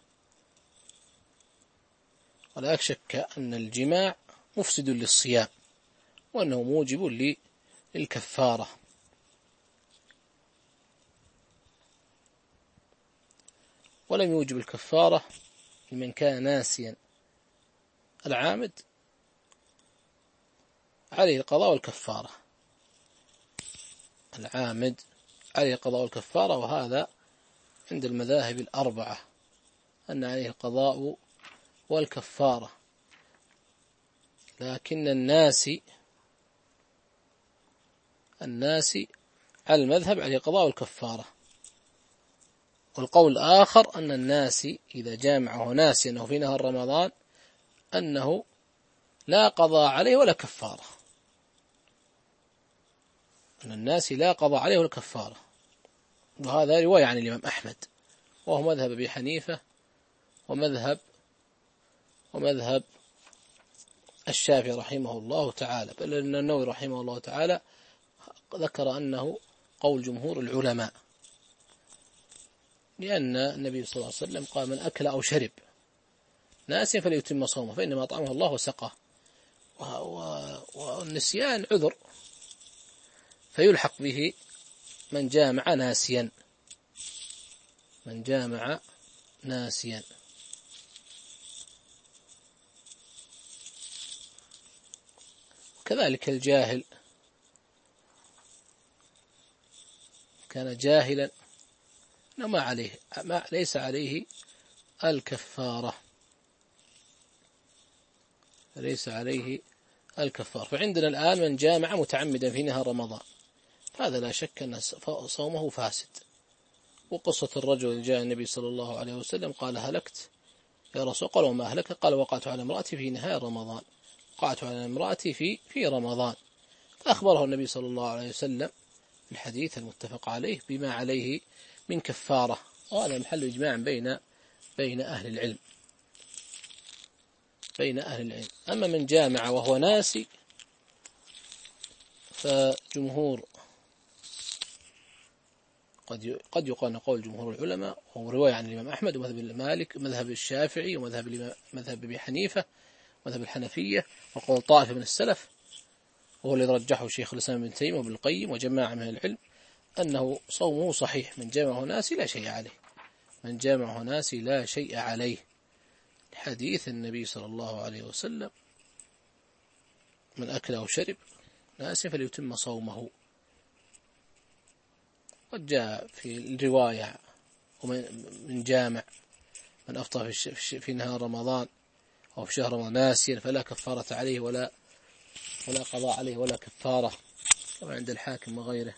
ولا شك أن الجماع مفسد للصيام وأنه موجب للكفارة. ولم يوجب الكفارة لمن كان ناسيا، العامد عليه القضاء والكفارة، وهذا عند المذاهب الأربعة أن عليه القضاء والكفارة، لكن الناس على المذهب عليه القضاء والكفارة. والقول الآخر أن الناس إذا جامعه ناسي أنه في نهار رمضان أنه لا قضاء عليه ولا كفارة، وهذا رواية عن الإمام أحمد، وهو مذهب أبي حنيفة ومذهب الشافعي رحمه الله تعالى، بل أن النووي رحمه الله تعالى ذكر أنه قول جمهور العلماء، لأن النبي صلى الله عليه وسلم قال: من أكل أو شرب ناسيا فليتم صومه فإنما أطعمه الله وسقاه. والنسيان عذر، فيلحق به من جامع ناسيا. كذلك الجاهل كان جاهلا ليس عليه الكفارة، فعندنا الآن من جامع متعمدا في نهار رمضان، هذا لا شك أن صومه فاسد. وقصة الرجل اللي جاء النبي صلى الله عليه وسلم قال: هلكت يا رسول، قال: وما أهلك؟ قال: وقعت على امرأتي في نهاية رمضان، في رمضان. فأخبره النبي صلى الله عليه وسلم في الحديث المتفق عليه بما عليه من كفارة، وهذا محل إجماع بين أهل العلم. بين أهل العلم. أما من جامع وهو ناسي فجمهور قد يقال قول جمهور العلماء، وهو رواية عن الإمام أحمد ومذهب مالك ومذهب الشافعي ومذهب أبي حنيفة ومذهب الحنفية وقول طائفة من السلف، وهو الذي رجحه شيخ الإسلام ابن تيمية وابن القيم وجماعة من العلم، أنه صومه صحيح من جامعه ناسي لا شيء عليه، من جامعه ناسي لا شيء عليه، حديث النبي صلى الله عليه وسلم: من أكل أو شرب ناسي فليتم صومه. قد جاء في الرواية من جامع من أفطر في نهار رمضان أو في شهر رمضان ناسيا فلا كفارة عليه ولا قضاء عليه ولا كفارة، كما عند الحاكم وغيره.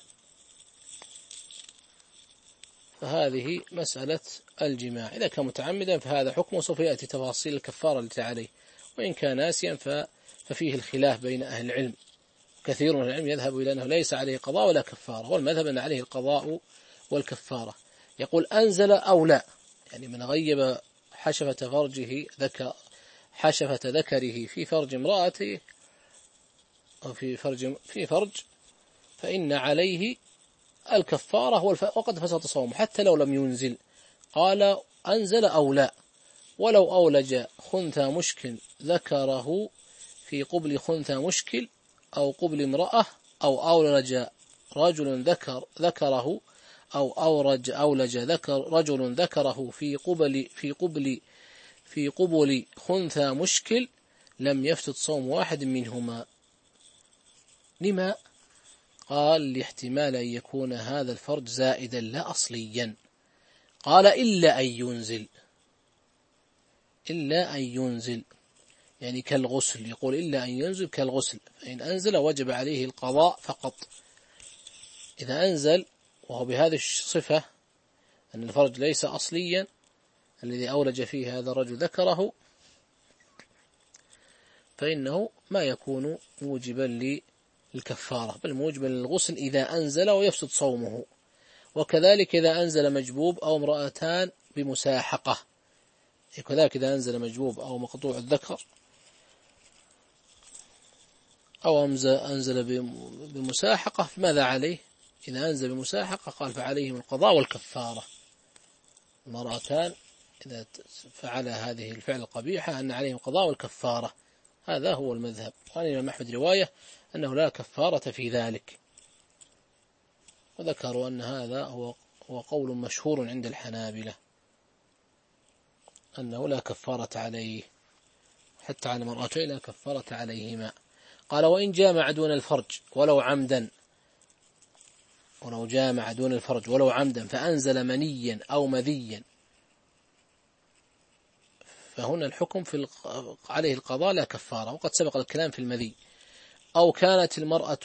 فهذه مسألة الجماع، إذا كان متعمدا فهذا حكمه، سوف يأتي تفاصيل الكفارة التي عليه، وإن كان ناسيا ففيه الخلاف بين أهل العلم، كثير من العلم يذهب إلى أنه ليس عليه قضاء ولا كفارة، والمذهب أن عليه القضاء والكفارة. يقول أنزل أو لا، يعني من غيب حشفة ذكره في فرج امرأته أو في فرج فإن عليه الكفارة وقد فسد صومه حتى لو لم ينزل. قال أنزل أو لا، ولو أولج خنثى مشكل ذكره في قبل خنثى مشكل أو قبل امرأة، أو أولج رجل ذكره أو أولج رجل ذكره في قبل خنثى مشكل، لم يفسد صوم واحد منهما. لما؟ قال لاحتمال أن يكون هذا الفرج زائدا لا أصليا. قال إلا أن ينزل يعني كالغسل، يقول إلا أن ينزل كالغسل، فإن أنزل وجب عليه القضاء فقط. إذا أنزل وهو بهذه الصفة أن الفرج ليس أصليا الذي أولج فيه هذا الرجل ذكره، فإنه ما يكون موجبا للكفارة، بل موجبا للغسل إذا أنزل ويفسد صومه. وكذلك إذا أنزل مجبوب أو امرأتان بمساحقة، كذلك إذا أنزل مجبوب أو مقطوع الذكر أو أنزل بمساحقة، فماذا عليه؟ إذا أنزل بمساحقة قال فعليهم القضاء والكفارة. المرأتان إذا فعل هذه الفعل القبيحة أن عليهم القضاء والكفارة، هذا هو المذهب. وعن الإمام أحمد رواية أنه لا كفارة في ذلك، وذكروا أن هذا هو قول مشهور عند الحنابلة أنه لا كفارة عليه، حتى على المرأتين لا كفارة عليهما. قال وإن جامع دون الفرج ولو عمدا، ولو جامع دون الفرج ولو عمدا فأنزل منيا أو مذيا، فهنا الحكم عليه القضاء لا كفارة، وقد سبق الكلام في المذي. أو كانت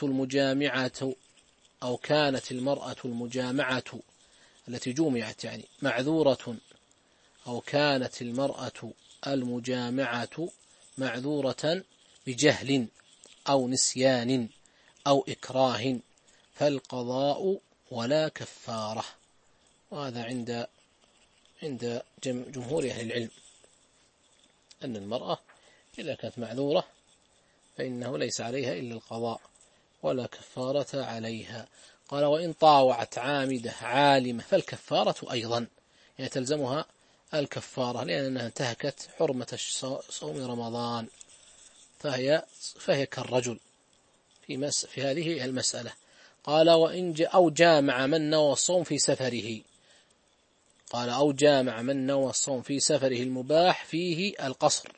المرأة المجامعة التي جومعت يعني معذورة، أو كانت المرأة المجامعة معذورة بجهل أو نسيان أو إكراه فالقضاء ولا كفارة. وهذا عند جمهور أهل العلم أن المرأة إذا كانت معذورة فإنه ليس عليها إلا القضاء ولا كفارة عليها. قال وإن طاوعت عامدة عالمة فالكفارة أيضا، يعني تلزمها الكفارة لأنها انتهكت حرمة صوم رمضان، فهي كالرجل في هذه المسألة. قال أو جامع من نوى الصوم في سفره، قال أو جامع من نوى الصوم في سفره المباح فيه القصر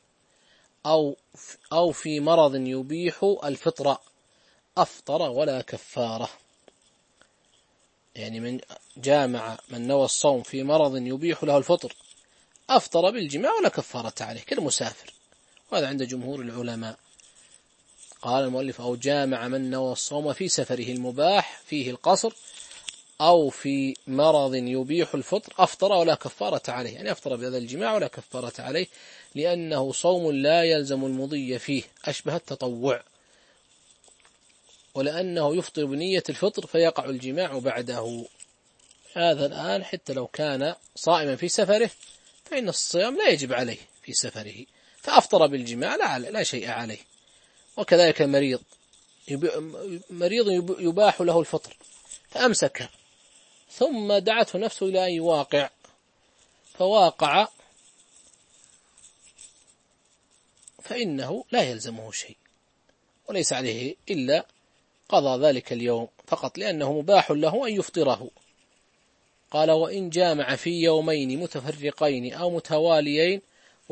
أو في مرض يبيح الفطر أفطر ولا كفارة. يعني من جامع من نوى الصوم في مرض يبيح له الفطر أفطر بالجماع ولا كفارة عليه كالمسافر، وهذا عند جمهور العلماء. قال المؤلف أو جامع من نوى الصوم في سفره المباح فيه القصر أو في مرض يبيح الفطر أفطر ولا كفارة عليه، يعني أفطر بهذا الجماع ولا كفارة عليه، لأنه صوم لا يلزم المضي فيه أشبه التطوع، ولأنه يفطر بنية الفطر فيقع الجماع بعده. هذا الآن حتى لو كان صائما في سفره فإن الصيام لا يجب عليه في سفره، فأفطر بالجماع لا شيء عليه. وكذلك المريض، مريض يباح له الفطر فأمسك، ثم دعته نفسه إلى أن يواقع فواقع، فإنه لا يلزمه شيء وليس عليه إلا قضى ذلك اليوم فقط، لأنه مباح له أن يفطره. قال: وإن جامع في يومين متفرقين أو متواليين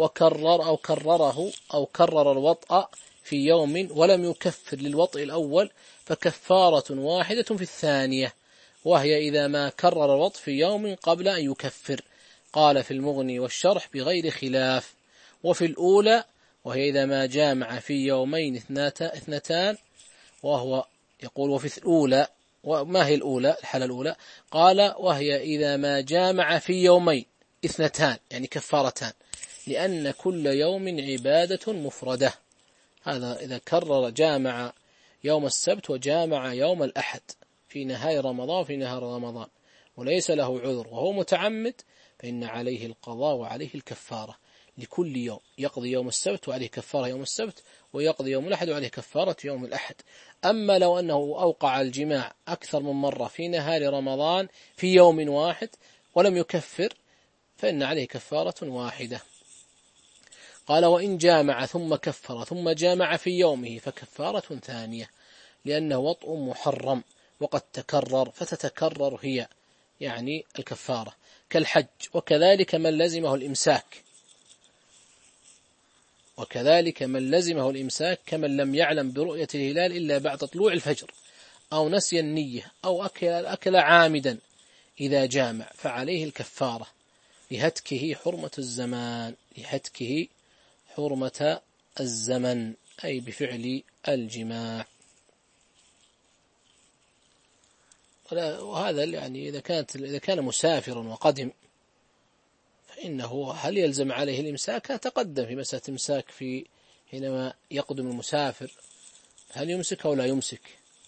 كرر الوطء في يوم ولم يكفر للوطء الأول فكفارة واحدة في الثانية، وهي إذا ما كرر الوطء في يوم قبل أن يكفر. قال في المغني والشرح بغير خلاف. وفي الأولى وهي إذا ما جامع في يومين اثنتان، وهو يقول وفي الأولى، وما هي الأولى الحالة الأولى؟ قال: وهي إذا ما جامع في يومين اثنتان، يعني كفارتان، لأن كل يوم عبادة مفردة. هذا إذا كرر جامع يوم السبت وجامع يوم الأحد في نهاية رمضان وليس له عذر وهو متعمد، فإن عليه القضاء وعليه الكفارة لكل يوم، يقضي يوم السبت وعليه كفارة يوم السبت، ويقضي يوم الأحد وعليه كفارة يوم الأحد. أما لو أنه أوقع الجماع أكثر من مرة في نهار رمضان في يوم واحد ولم يكفر، فإن عليه كفارة واحدة. قال: وإن جامع ثم كفر ثم جامع في يومه فكفارة ثانية، لأنه وطء محرم وقد تكرر فتتكرر هي، يعني الكفارة، كالحج. وكذلك من لزمه الإمساك كمن لم يعلم برؤية الهلال إلا بعد طلوع الفجر، أو نسي النية، أو أكل عامدا إذا جامع، فعليه الكفارة لهتكه حرمة الزمن أي بفعل الجماع. وهذا يعني إذا كان مسافرا وقدم، فإنه هل يلزم عليه الإمساك؟ تقدم في مسألة إمساك حينما يقدم المسافر، هل يمسك أو لا يمسك؟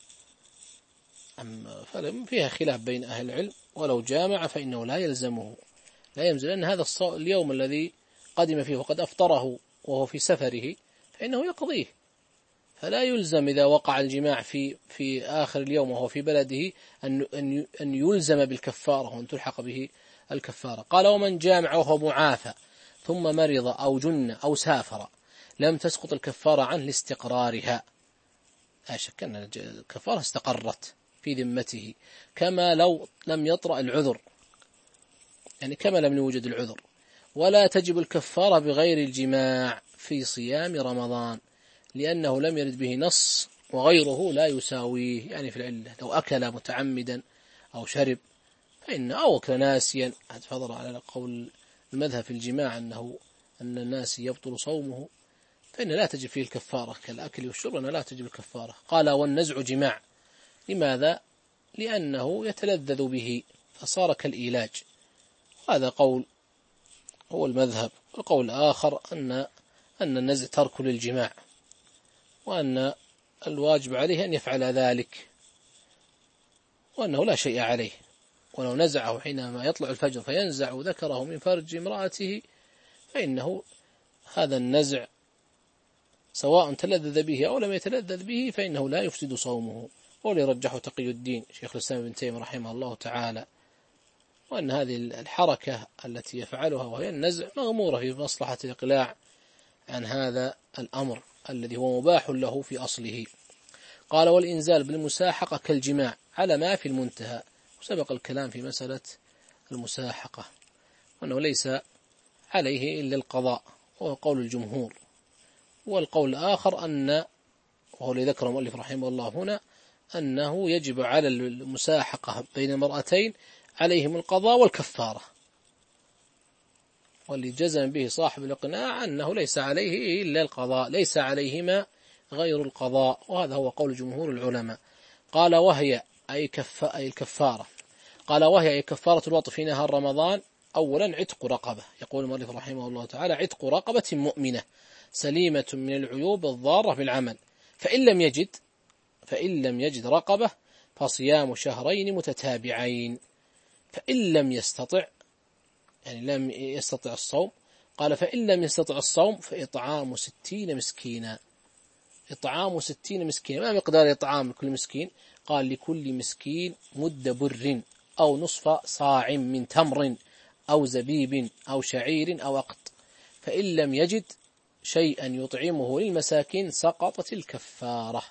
فيها خلاف بين أهل العلم. ولو جامع فإنه لا يلزم، لأن هذا اليوم الذي قدم فيه وقد أفطره وهو في سفره فإنه يقضيه، فلا يلزم إذا وقع الجماع في آخر اليوم وهو في بلده أن يلزم بالكفارة وأن تلحق به الكفارة. قال: ومن جامع وهو معافى ثم مرض أو جن أو سافر لم تسقط الكفارة عنه لاستقرارها. لا شك أن الكفارة استقرت في ذمته، كما لو لم يطرأ العذر، يعني كما لم يوجد العذر. ولا تجب الكفارة بغير الجماع في صيام رمضان، لأنه لم يرد به نص وغيره لا يساويه، يعني في العلة لو أكل متعمدا أو شرب أو أكل ناسيا، فضل على قول المذهب في الجماع أن الناس يبطل صومه، فإن لا تجب فيه الكفارة كالأكل والشرب، أن لا تجب الكفارة. قال: والنزع جماع. لماذا؟ لأنه يتلذذ به فصار كالإيلاج. هذا قول هو المذهب. القول الآخر أن النزع ترك للجماع، وأن الواجب عليه أن يفعل ذلك، وأنه لا شيء عليه. ولو نزعه حينما يطلع الفجر فينزع ذكره من فرج امرأته، فإنه هذا النزع سواء تلذذ به أو لم يتلذذ به فإنه لا يفسد صومه. وليرجحه تقي الدين شيخ الإسلام ابن تيمية رحمه الله تعالى، وأن هذه الحركة التي يفعلها وهي النزع مغمورة في مصلحة الإقلاع عن هذا الأمر الذي هو مباح له في أصله. قال: والإنزال بالمساحقة كالجماع على ما في المنتهى. وسبق الكلام في مسألة المساحقة وأنه ليس عليه إلا القضاء، وهو قول الجمهور. والقول الآخر وهو الذي ذكره المؤلف رحمه الله هنا، أنه يجب على المساحقة بين المرأتين عليهم القضاء والكفارة، واللي جزم به صاحب الإقناع أنه ليس عليه إلا القضاء، ليس عليهما غير القضاء، وهذا هو قول جمهور العلماء. قال: وهي أي الكفارة. قال: وهي أي كفارة الوطء في نهار رمضان. أولا عتق رقبة، يقول المؤلف رحمه الله تعالى: عتق رقبة مؤمنة سليمة من العيوب الضارة بالعمل، فإن لم يجد رقبة فصيام شهرين متتابعين، فإن لم يستطع، يعني لم يستطع الصوم، قال فإن لم يستطع الصوم فإطعام 60 مسكينا. إطعام 60 مسكينا. ما مقدار إطعام كل مسكين؟ قال لكل مسكين مد بر أو نصف صاع من تمر أو زبيب أو شعير أو أقط، فإن لم يجد شيئا يطعمه للمساكين سقطت الكفارة.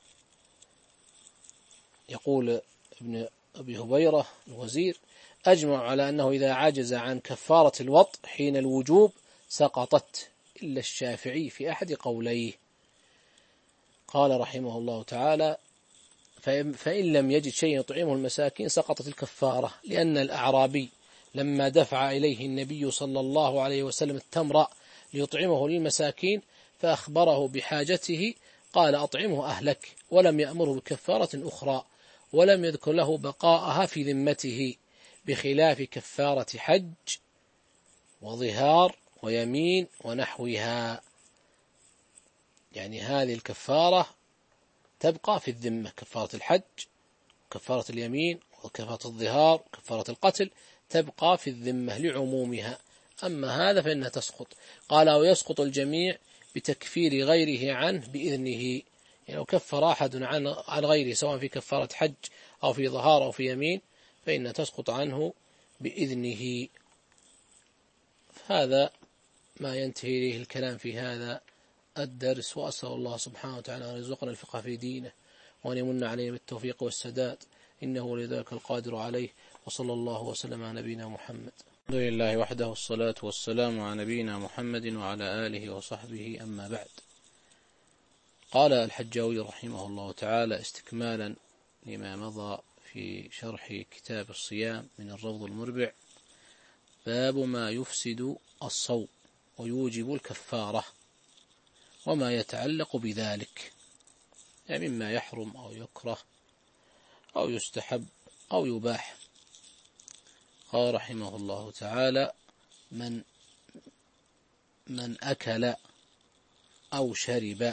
يقول ابن أبي هبيرة الوزير: أجمع على أنه إذا عجز عن كفارة الوطء حين الوجوب سقطت، إلا الشافعي في أحد قوليه. قال رحمه الله تعالى: فإن لم يجد شيء يطعمه المساكين سقطت الكفارة، لأن الأعرابي لما دفع إليه النبي صلى الله عليه وسلم التمر ليطعمه للمساكين فأخبره بحاجته قال: أطعمه أهلك، ولم يأمره بكفارة أخرى، ولم يذكر له بقاءها في ذمته، بخلاف كفارة حج وظهار ويمين ونحوها. يعني هذه الكفارة تبقى في الذمة: كفارة الحج، كفارة اليمين، وكفارة الظهار، وكفارة القتل تبقى في الذمة لعمومها. أما هذا فإنها تسقط. قال: ويسقط الجميع بتكفير غيره عنه بإذنه. يعني لو كفر أحد عن غيره سواء في كفارة حج أو في ظهار أو في يمين فإنها تسقط عنه بإذنه. هذا ما ينتهي إليه الكلام في هذا الدرس، وأسأل الله سبحانه وتعالى أن يرزقنا الفقه في دينه وأن يمن علينا بالتوفيق والسداد، إنه لذلك القادر عليه. وصلى الله وسلم على نبينا محمد. الحمد لله وحده، والصلاة والسلام على نبينا محمد وعلى آله وصحبه، أما بعد. قال الحجاوي رحمه الله تعالى استكمالا لما مضى في شرح كتاب الصيام من الروض المربع: باب ما يفسد الصوم ويوجب الكفارة وما يتعلق بذلك، يعني مما يحرم أو يكره أو يستحب أو يباح. قال رحمه الله تعالى: من أكل أو شرب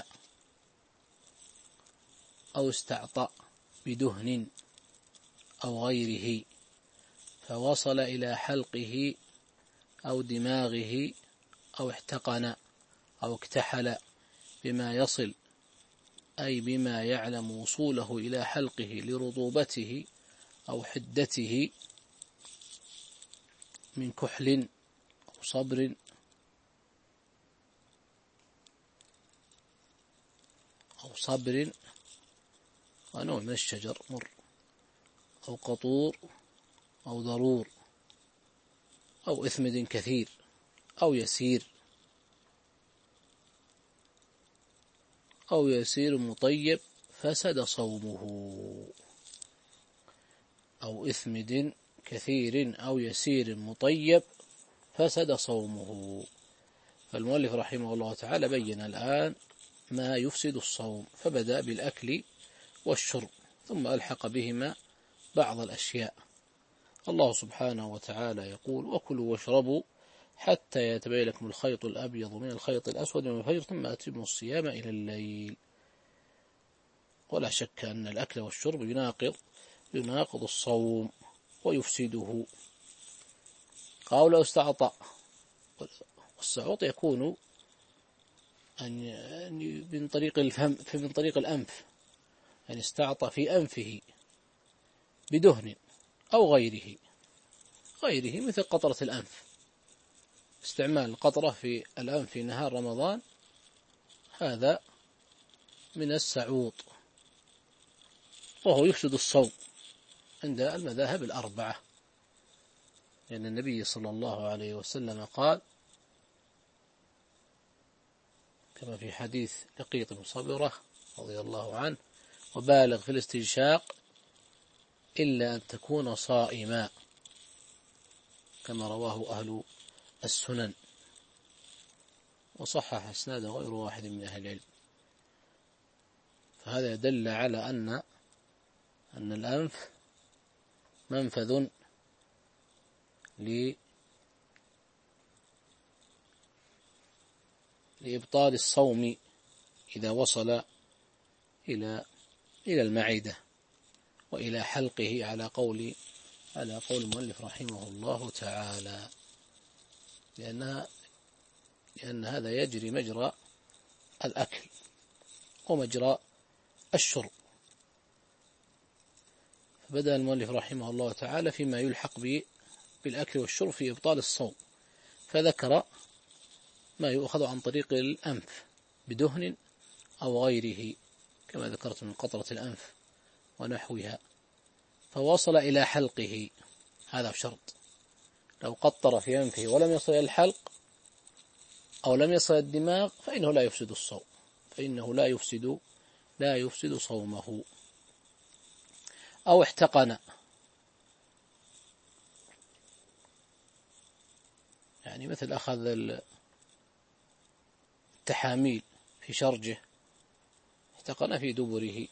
أو استعطى بدهن أو غيره فوصل إلى حلقه أو دماغه أو احتقن أو اكتحل بما يصل، أي بما يعلم وصوله إلى حلقه لرطوبته أو حدته من كحل أو صبر ونوع من الشجر مر، أو قطور أو ضرور أو إثمد كثير أو يسير مطيب فسد صومه. أو إثمد كثير أو يسير مطيب فسد صومه. فالمؤلف رحمه الله تعالى بين الآن ما يفسد الصوم، فبدأ بالأكل والشرب ثم ألحق بهما بعض الأشياء. الله سبحانه وتعالى يقول: وكلوا واشربوا حتى يتبين لكم الخيط الأبيض من الخيط الأسود من الفجر ثم أتموا الصيام إلى الليل. ولا شك أن الأكل والشرب يناقض الصوم ويفسده. قال: لو استعطى، والسعوط يكون من طريق الفم، من طريق الأنف، يعني استعطى في أنفه بدهن أو غيره مثل قطرة الأنف. استعمال القطرة في الأنف في نهار رمضان هذا من السعوط، وهو يفسد الصوم عند المذاهب الأربعة، لأن النبي صلى الله عليه وسلم قال كما في حديث لقيط بن صبرة رضي الله عنه: وبالغ في الاستنشاق إلا أن تكون صائما، كما رواه أهل السنن، وصحح اسناده غير واحد من أهل العلم. فهذا يدل على أن الأنف منفذ لإبطال الصوم إذا وصل إلى المعدة وإلى حلقه على قول المؤلف رحمه الله تعالى، لأنها لأن هذا يجري مجرى الأكل ومجرى الشرب. بدأ المؤلف رحمه الله تعالى فيما يلحق بالأكل والشرب في إبطال الصوم، فذكر ما يؤخذ عن طريق الأنف بدهن أو غيره كما ذكرت من قطرة الأنف ونحوها، فوصل إلى حلقه، هذا بشرط، لو قطر في أنفه ولم يصل إلى الحلق أو لم يصل الدماغ فإنه لا يفسد الصوم، فإنه لا يفسد صومه. أو احتقن، يعني مثل أخذ التحاميل في شرجه، احتقن في دبره،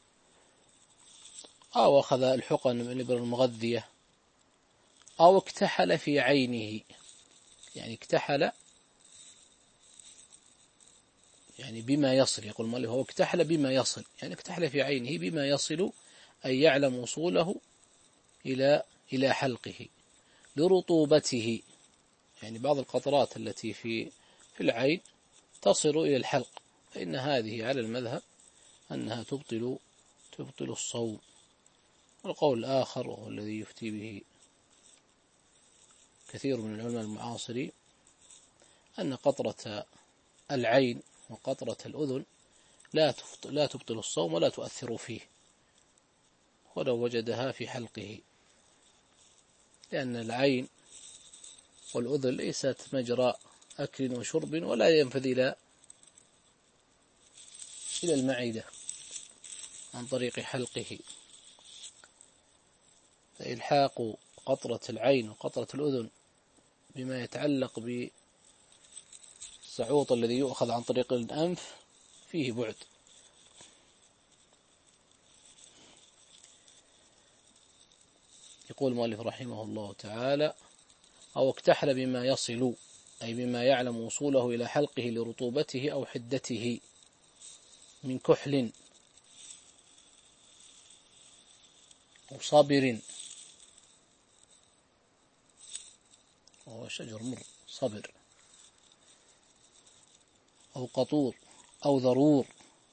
أو أخذ الحقن من الإبر المغذية، أو اكتحل في عينه، يعني اكتحل يعني بما يصل، يقول المؤلف هو اكتحل بما يصل، يعني اكتحل في عينه بما يصل أي يعلم وصوله إلى حلقه لرطوبته، يعني بعض القطرات التي في العين تصل إلى الحلق، فإن هذه على المذهب أنها تبطل الصوم. والقول الآخر وهو الذي يفتي به كثير من العلماء المعاصرين أن قطرة العين وقطرة الأذن لا تبطل الصوم ولا تؤثر فيه ولو وجدها في حلقه، لأن العين والأذن ليست مجرى أكل وشرب ولا ينفذ إلى المعدة عن طريق حلقه، فإلحاق قطرة العين وقطرة الأذن بما يتعلق بالسعوط الذي يؤخذ عن طريق الأنف فيه بعد. يقول المؤلف رحمه الله تعالى: أو اكتحل بما يصل، أي بما يعلم وصوله إلى حلقه لرطوبته أو حدته من كحل أو صابر، وهو شجر مر صبر، أو قطور أو ذرور،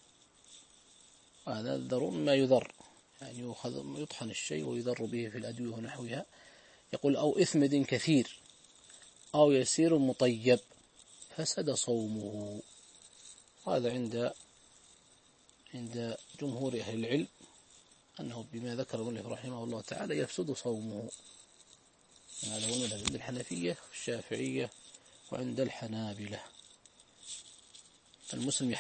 هذا الذرور ما يذر، يعني يطحن الشيء ويذر به في الأدوية ونحوها. يقول: أو إثمد كثير أو يسير مطيب فسد صومه. هذا عند جمهور أهل العلم أنه بما ذكر المؤلف رحمه الله تعالى يفسد صومه. هذا هو المذهب عند الحنفية والشافعية وعند الحنابلة. المسلم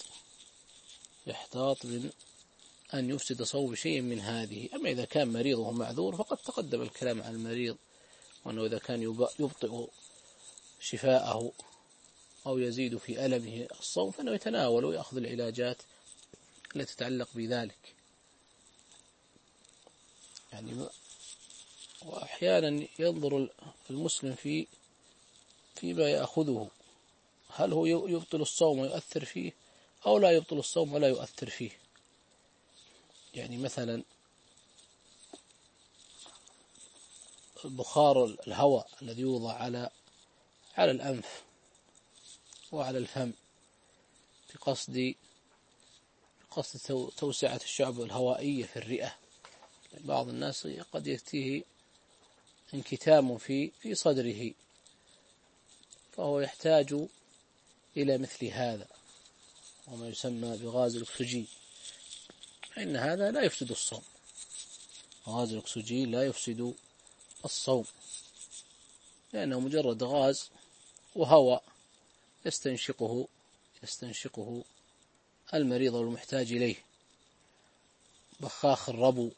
يحتاط من أن يفسد صوم شيء من هذه. أما إذا كان مريض وهو معذور فقد تقدم الكلام عن المريض، وأنه إذا كان يبطئ شفاءه أو يزيد في ألمه الصوم فإنه يتناول ويأخذ العلاجات التي تتعلق بذلك. يعني وأحيانا ينظر المسلم فيما يأخذه، هل هو يبطل الصوم ويؤثر فيه أو لا يبطل الصوم ولا يؤثر فيه. يعني مثلا بخار الهواء الذي يوضع على الأنف وعلى الفم بقصد توسعة الشعب الهوائية في الرئة. بعض الناس قد يأتيه انكتام في صدره، فهو يحتاج إلى مثل هذا وما يسمى بغاز الأكسجين، فإن هذا لا يفسد الصوم. غاز الأكسجين لا يفسد الصوم، لأنه مجرد غاز وهواء يستنشقه المريض والمحتاج إليه. بخاخ الربو،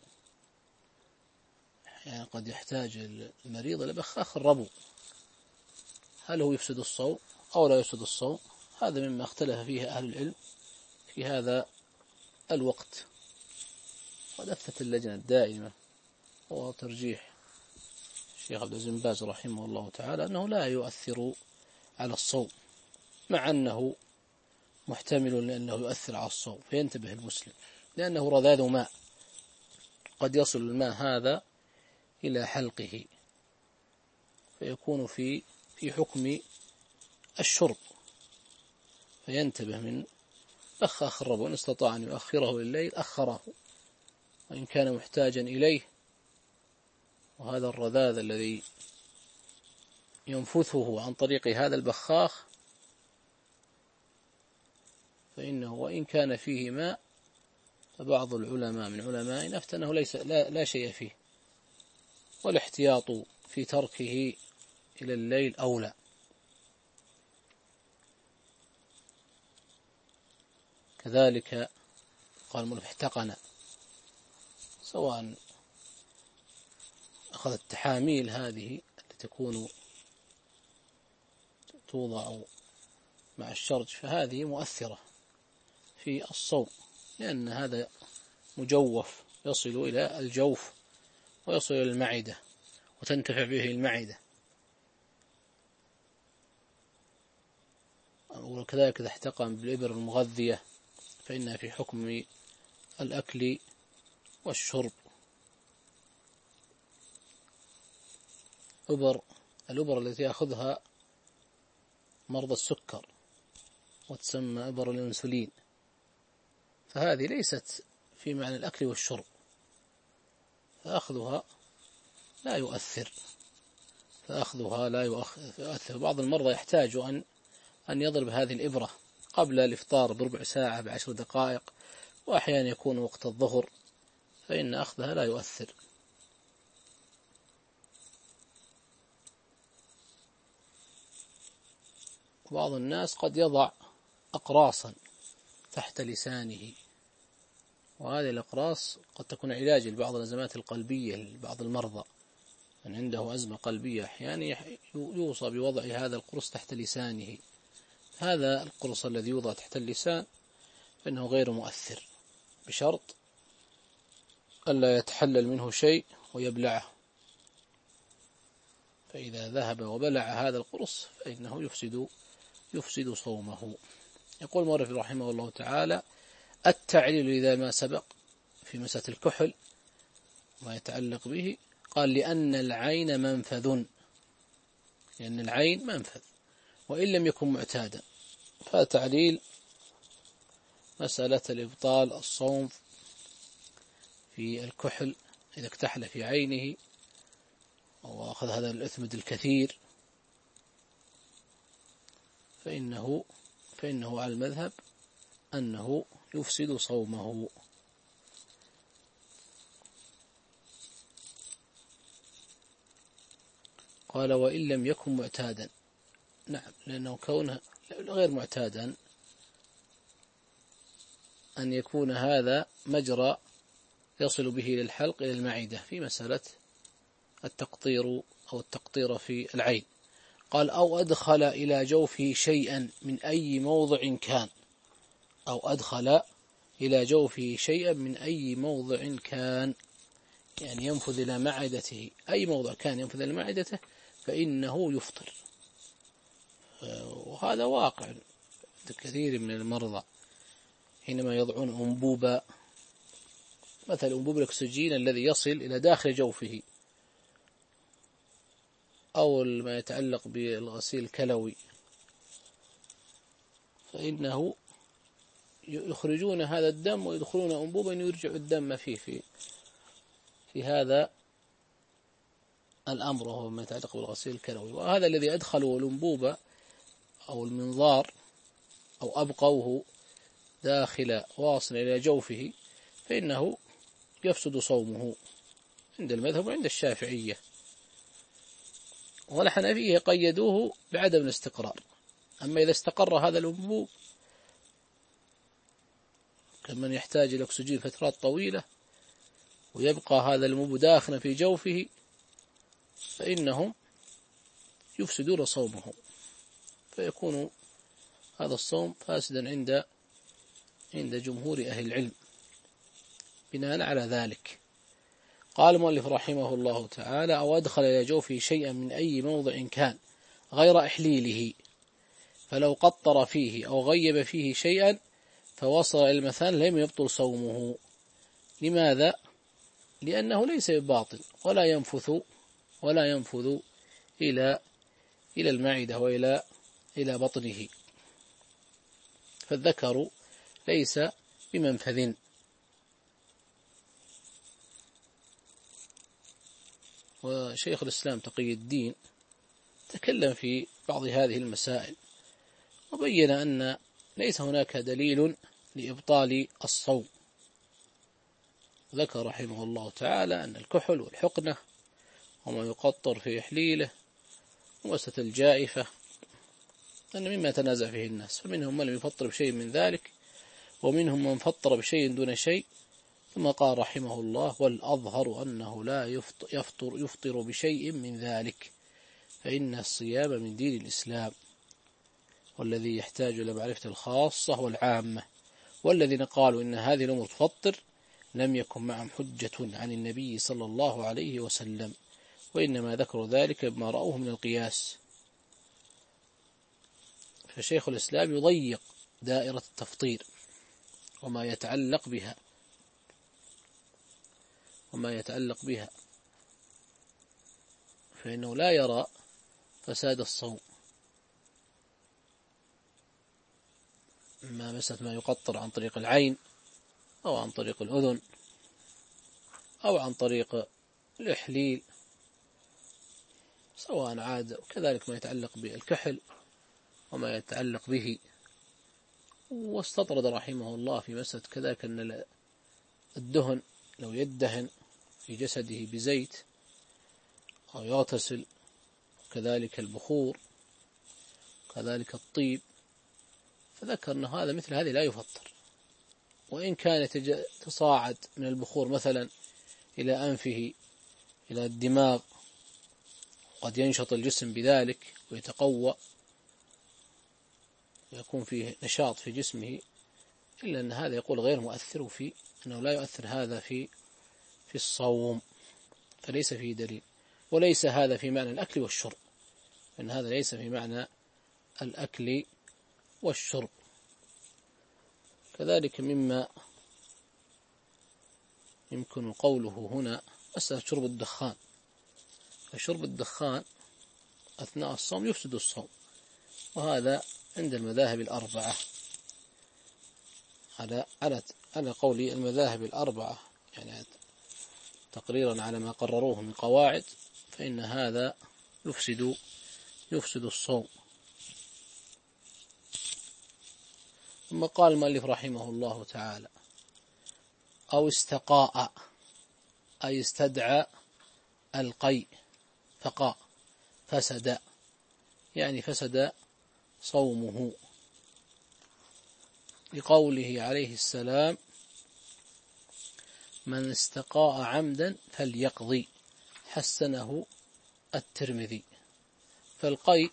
يعني قد يحتاج المريض إلى بخاخ الربو، هل هو يفسد الصوم أو لا يفسد الصوم؟ هذا مما اختلف فيه أهل العلم في هذا الوقت. قد أفتت اللجنة الدائمة وترجيح الشيخ عبد العزيز بن باز رحمه الله تعالى أنه لا يؤثر على الصوم، مع أنه محتمل لأنه يؤثر على الصوم، فينتبه المسلم، لأنه رذاذ ماء، قد يصل الماء هذا إلى حلقه فيكون في حكم الشرب، فينتبه من أخر وإن استطاع أن يؤخره لليل أخره وإن كان محتاجا إليه. وهذا الرذاذ الذي ينفثه عن طريق هذا البخاخ فإنه وإن كان فيه ماء فبعض العلماء من علمائنا أفتى أنه لا شيء فيه، والاحتياط في تركه إلى الليل أولى. كذلك قال المؤلف احتقن، سواء أخذ التحاميل هذه التي تكون توضع مع الشرج فهذه مؤثرة في الصوم، لأن هذا مجوف يصل إلى الجوف ويصل إلى المعدة وتنتفع به المعدة. وكذلك إذا احتقن بالإبر المغذية فإنها في حكم الأكل والشرب. الإبر التي يأخذها مرضى السكر وتسمى إبر الأنسولين، فهذه ليست في معنى الأكل والشرب، فأخذها لا يؤثر. بعض المرضى يحتاج أن يضرب هذه الإبرة قبل الإفطار بربع ساعة ب10 دقائق، وأحيانا يكون وقت الظهر، فإن أخذها لا يؤثر. بعض الناس قد يضع أقراصا تحت لسانه، وهذه الأقراص قد تكون علاج لبعض الأزمات القلبية لبعض المرضى، من عنده أزمة قلبية أحيانا يوصى بوضع هذا القرص تحت لسانه. هذا القرص الذي يوضع تحت اللسان فإنه غير مؤثر، بشرط ألا يتحلل منه شيء ويبلعه، فإذا ذهب وبلع هذا القرص فإنه يفسد صومه. يقول المؤلف رحمه الله تعالى: التعليل إذا ما سبق في مسألة الكحل ما يتعلق به، قال: لأن العين منفذ، لأن العين منفذ وإن لم يكن معتادا. فتعليل مسألة الإبطال الصوم في الكحل إذا اكتحل في عينه وأخذ هذا الإثمد الكثير فإنه على المذهب أنه يفسد صومه. قال: وإن لم يكن معتادا. نعم، لأنه كونه غير معتادا أن يكون هذا مجرى يصل به للحلق إلى المعدة في مسألة التقطير أو التقطير في العين. قال: أو أدخل إلى جوفه شيئا من أي موضع كان، أو أدخل إلى جوفه شيئا من أي موضع كان، يعني ينفذ إلى معدته، أي موضع كان ينفذ إلى معدته فإنه يفطر. وهذا واقع عند كثير من المرضى حينما يضعون أنبوبة، مثل أنبوب الأكسجين الذي يصل إلى داخل جوفه، أو ما يتعلق بالغسيل الكلوي، فإنه يخرجون هذا الدم ويدخلون أنبوبا يرجع الدم فيه في هذا الأمر، وهو ما يتعلق بالغسيل الكلوي. وهذا الذي أدخلوا الأنبوبة أو المنظار أو أبقوه داخل واصل إلى جوفه فإنه يفسد صومه عند المذهب وعند الشافعية. والحنفية قيدوه بعدم الاستقرار. أما إذا استقر هذا الأنبوب كمن يحتاج إلى أكسجين فترات طويلة ويبقى هذا الأنبوب داخلا في جوفه فإنهم يفسدون صومه، فيكون هذا الصوم فاسدا عند جمهور أهل العلم بناء على ذلك. قال المؤلف رحمه الله تعالى: أو أدخل إلى جوفه شيئا من أي موضع كان غير إحليله، فلو قطر فيه أو غيب فيه شيئا فوصل إلى المثال لم يبطل صومه. لماذا؟ لأنه ليس بباطل ولا ينفذ إلى المعدة وإلى إلى بطنه، فالذكر ليس بمنفذ. وشيخ الإسلام تقي الدين تكلم في بعض هذه المسائل وبين أن ليس هناك دليل لإبطال الصوم. ذكر رحمه الله تعالى أن الكحل والحقنة وما يقطر في إحليله ومسة الجائفة أن مما تنازع فيه الناس، فمنهم من لم يفطر بشيء من ذلك ومنهم من فطر بشيء دون شيء. ثم قال رحمه الله: والأظهر أنه لا يفطر بشيء من ذلك، فإن الصيام من دين الإسلام، والذي يحتاج إلى معرفة الخاصة والعامة. والذين قالوا إن هذه الأمور تفطر لم يكن معهم حجة عن النبي صلى الله عليه وسلم، وإنما ذكروا ذلك بما رأوه من القياس. فشيخ الإسلام يضيق دائرة التفطير وما يتعلق بها فإنه لا يرى فساد الصوم، ما يقطر عن طريق العين أو عن طريق الأذن أو عن طريق الإحليل سواء عاد، وكذلك ما يتعلق بالكحل وما يتعلق به. واستطرد رحمه الله في مسألة كذلك أن الدهن لو يدهن في جسده بزيت أو يغتسل، كذلك البخور كذلك الطيب، فذكر أن هذا مثل هذه لا يفطر، وإن كان تصاعد من البخور مثلا إلى أنفه إلى الدماغ قد ينشط الجسم بذلك ويتقوى ويكون فيه نشاط في جسمه، إلا أن هذا يقول غير مؤثر في أنه لا يؤثر هذا في الصوم، فليس فيه دليل. وليس هذا في معنى الأكل والشرب، إن هذا ليس في معنى الأكل والشرب. كذلك مما يمكن قوله هنا مسألة شرب الدخان، فشرب الدخان أثناء الصوم يفسد الصوم، وهذا عند المذاهب الأربعة على قول المذاهب الأربعة، يعني تقريرا على ما قرروه من قواعد، فإن هذا يفسد الصوم. ثم قال المؤلف رحمه الله تعالى: أو استقاء، أي استدعى القيء فقاء، فسد، يعني فسد صومه، لقوله عليه السلام: من استقاء عمدا فليقضي، حسنه الترمذي. فالقيء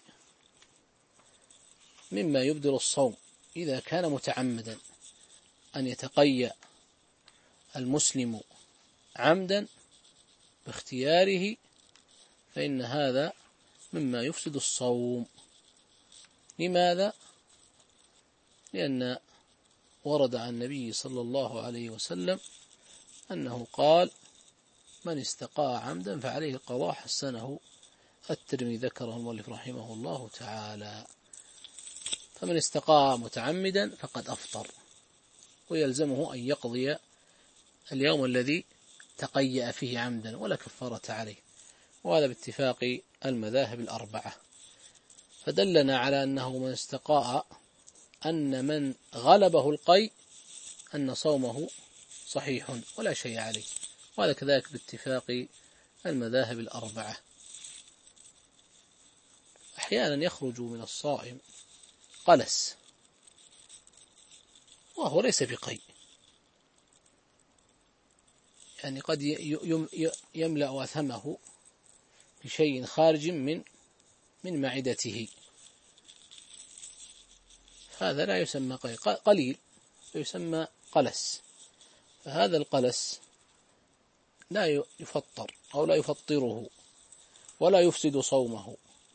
مما يبدل الصوم إذا كان متعمدا، أن يتقيأ المسلم عمدا باختياره، فإن هذا مما يفسد الصوم. لماذا؟ لأن ورد عن النبي صلى الله عليه وسلم أنه قال: من استقاء عمدا فعليه القضاء، حسنه الترمذي. ذكره المؤلف رحمه الله تعالى. فمن استقاء متعمدا فقد أفطر، ويلزمه أن يقضي اليوم الذي تقيأ فيه عمدا ولا كفارة عليه، وهذا باتفاق المذاهب الأربعة. فدلنا على أنه من استقاء أن من غلبه القيء أن صومه صحيح ولا شيء عليه، وهذا كذلك باتفاق المذاهب الأربعة. أحيانا يخرج من الصائم قلس وهو ليس بقيء، يعني قد يملأ أثمه بشيء خارج من معدته، هذا لا يسمى قيء، قليل يسمى قلس. فهذا القلس لا يفطر أو لا يفطره ولا يفسد صومه،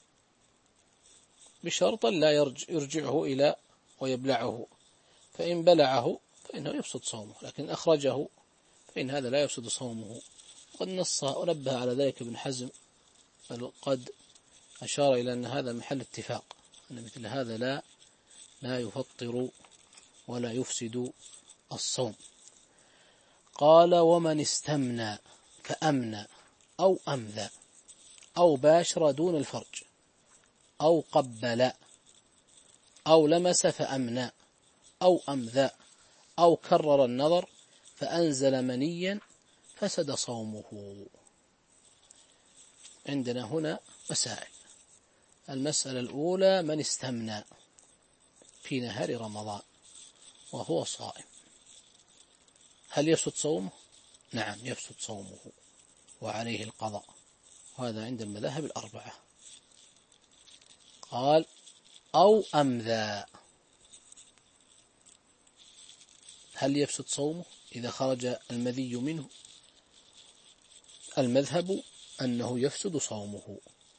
بشرط لا يرجعه إلى ويبلعه، فإن بلعه فإنه يفسد صومه، لكن أخرجه فإن هذا لا يفسد صومه. قد نص ونبه على ذلك ابن حزم، بل قد أشار إلى أن هذا محل اتفاق، أن مثل هذا لا يفطر ولا يفسد الصوم. قال ومن استمنى فأمنى أو أمذى أو باشر دون الفرج أو قبل أو لمس فأمنى أو أمذى أو كرر النظر فأنزل منيا فسد صومه. عندنا هنا مسائل. المسألة الأولى: من استمنى في نهار رمضان وهو صائم هل يفسد صومه؟ نعم يفسد صومه وعليه القضاء، وهذا عند المذاهب الأربعة. قال أو أمذى، هل يفسد صومه إذا خرج المذي منه؟ المذهب أنه يفسد صومه،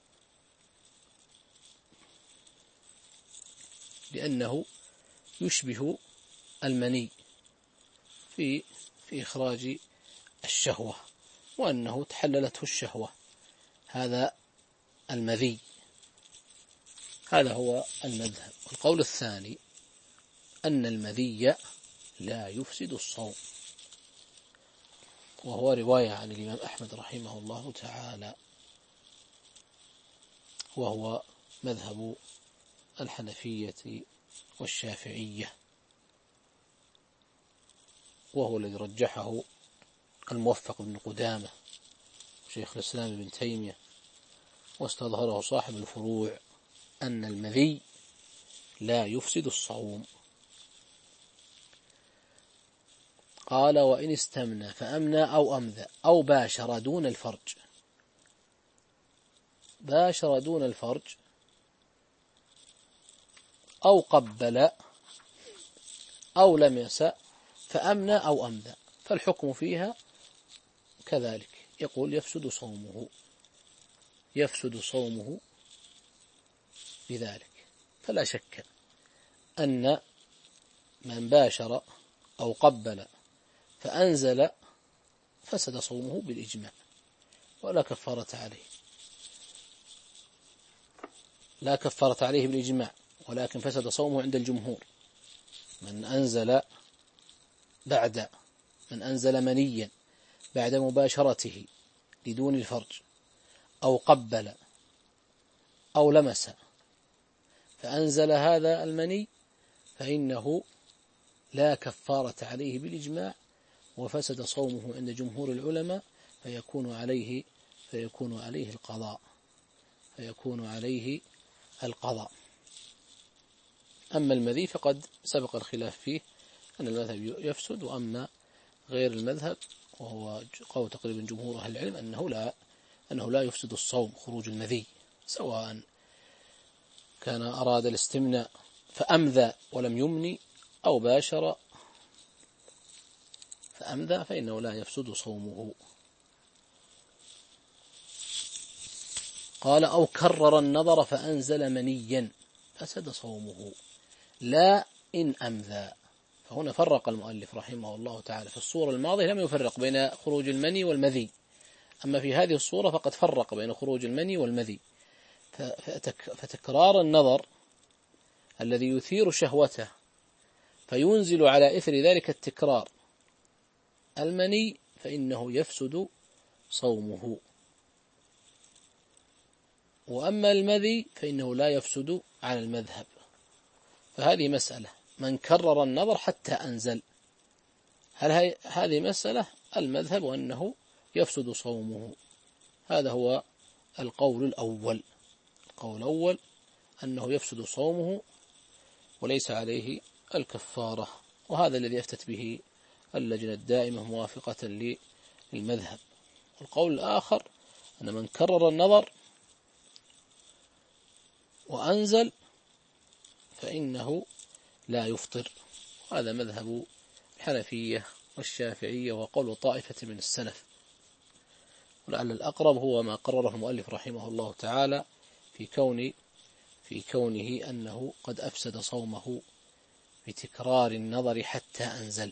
لأنه يشبه المني في إخراج الشهوة، وأنه تحللته الشهوة، هذا المذي. هذا هو المذهب. القول الثاني أن المذي لا يفسد الصوم، وهو رواية عن الإمام أحمد رحمه الله تعالى، وهو مذهب الحنفية والشافعية، وهو الذي رجحه الموفق بن قدامة شيخ الإسلام ابن تيمية، واستظهره صاحب الفروع أن المذي لا يفسد الصوم. قال وإن استمنى فأمنى أو أمذى أو باشر دون الفرج. باشر دون الفرج أو قبل أو لمس فأمنى أو أمذى، فالحكم فيها كذلك، يقول يفسد صومه بذلك. فلا شك أن من باشر أو قبل فأنزل فسد صومه بالإجماع ولا كفارة عليه، لا كفارة عليه بالإجماع، ولكن فسد صومه عند الجمهور. من أنزل منيا بعد مباشرته بدون الفرج أو قبل أو لمس فأنزل هذا المني فإنه لا كفارة عليه بالإجماع، وفسد صومه عند جمهور العلماء، فيكون عليه القضاء. أما المذي فقد سبق الخلاف فيه، أن المذهب يفسد، وأما غير المذهب وهو قول تقريبا جمهور أهل العلم أنه لا يفسد الصوم خروج المذي، سواء كان أراد الاستمناء فأمذى ولم يمني أو باشر فأمذى، فإنه لا يفسد صومه. قال أو كرر النظر فأنزل منيا فسد صومه لا إن أمذى. فهنا فرق المؤلف رحمه الله تعالى. في الصورة الماضية لم يفرق بين خروج المني والمذي، أما في هذه الصورة فقد فرق بين خروج المني والمذي. فتكرار النظر الذي يثير شهوته فينزل على إثر ذلك التكرار المني، فإنه يفسد صومه. وأما المذي فإنه لا يفسد على المذهب. فهذه مسألة من كرر النظر حتى أنزل، هذه مسألة المذهب وأنه يفسد صومه. هذا هو القول الأول. القول الأول أنه يفسد صومه وليس عليه الكفارة، وهذا الذي أفتت به اللجنة الدائمة موافقة للمذهب. القول الآخر أن من كرر النظر وأنزل فإنه لا يفطر، هذا مذهب الحنفية والشافعية وقول طائفة من السلف. ولعل الأقرب هو ما قرره المؤلف رحمه الله تعالى في كونه أنه قد أفسد صومه بتكرار النظر حتى أنزل.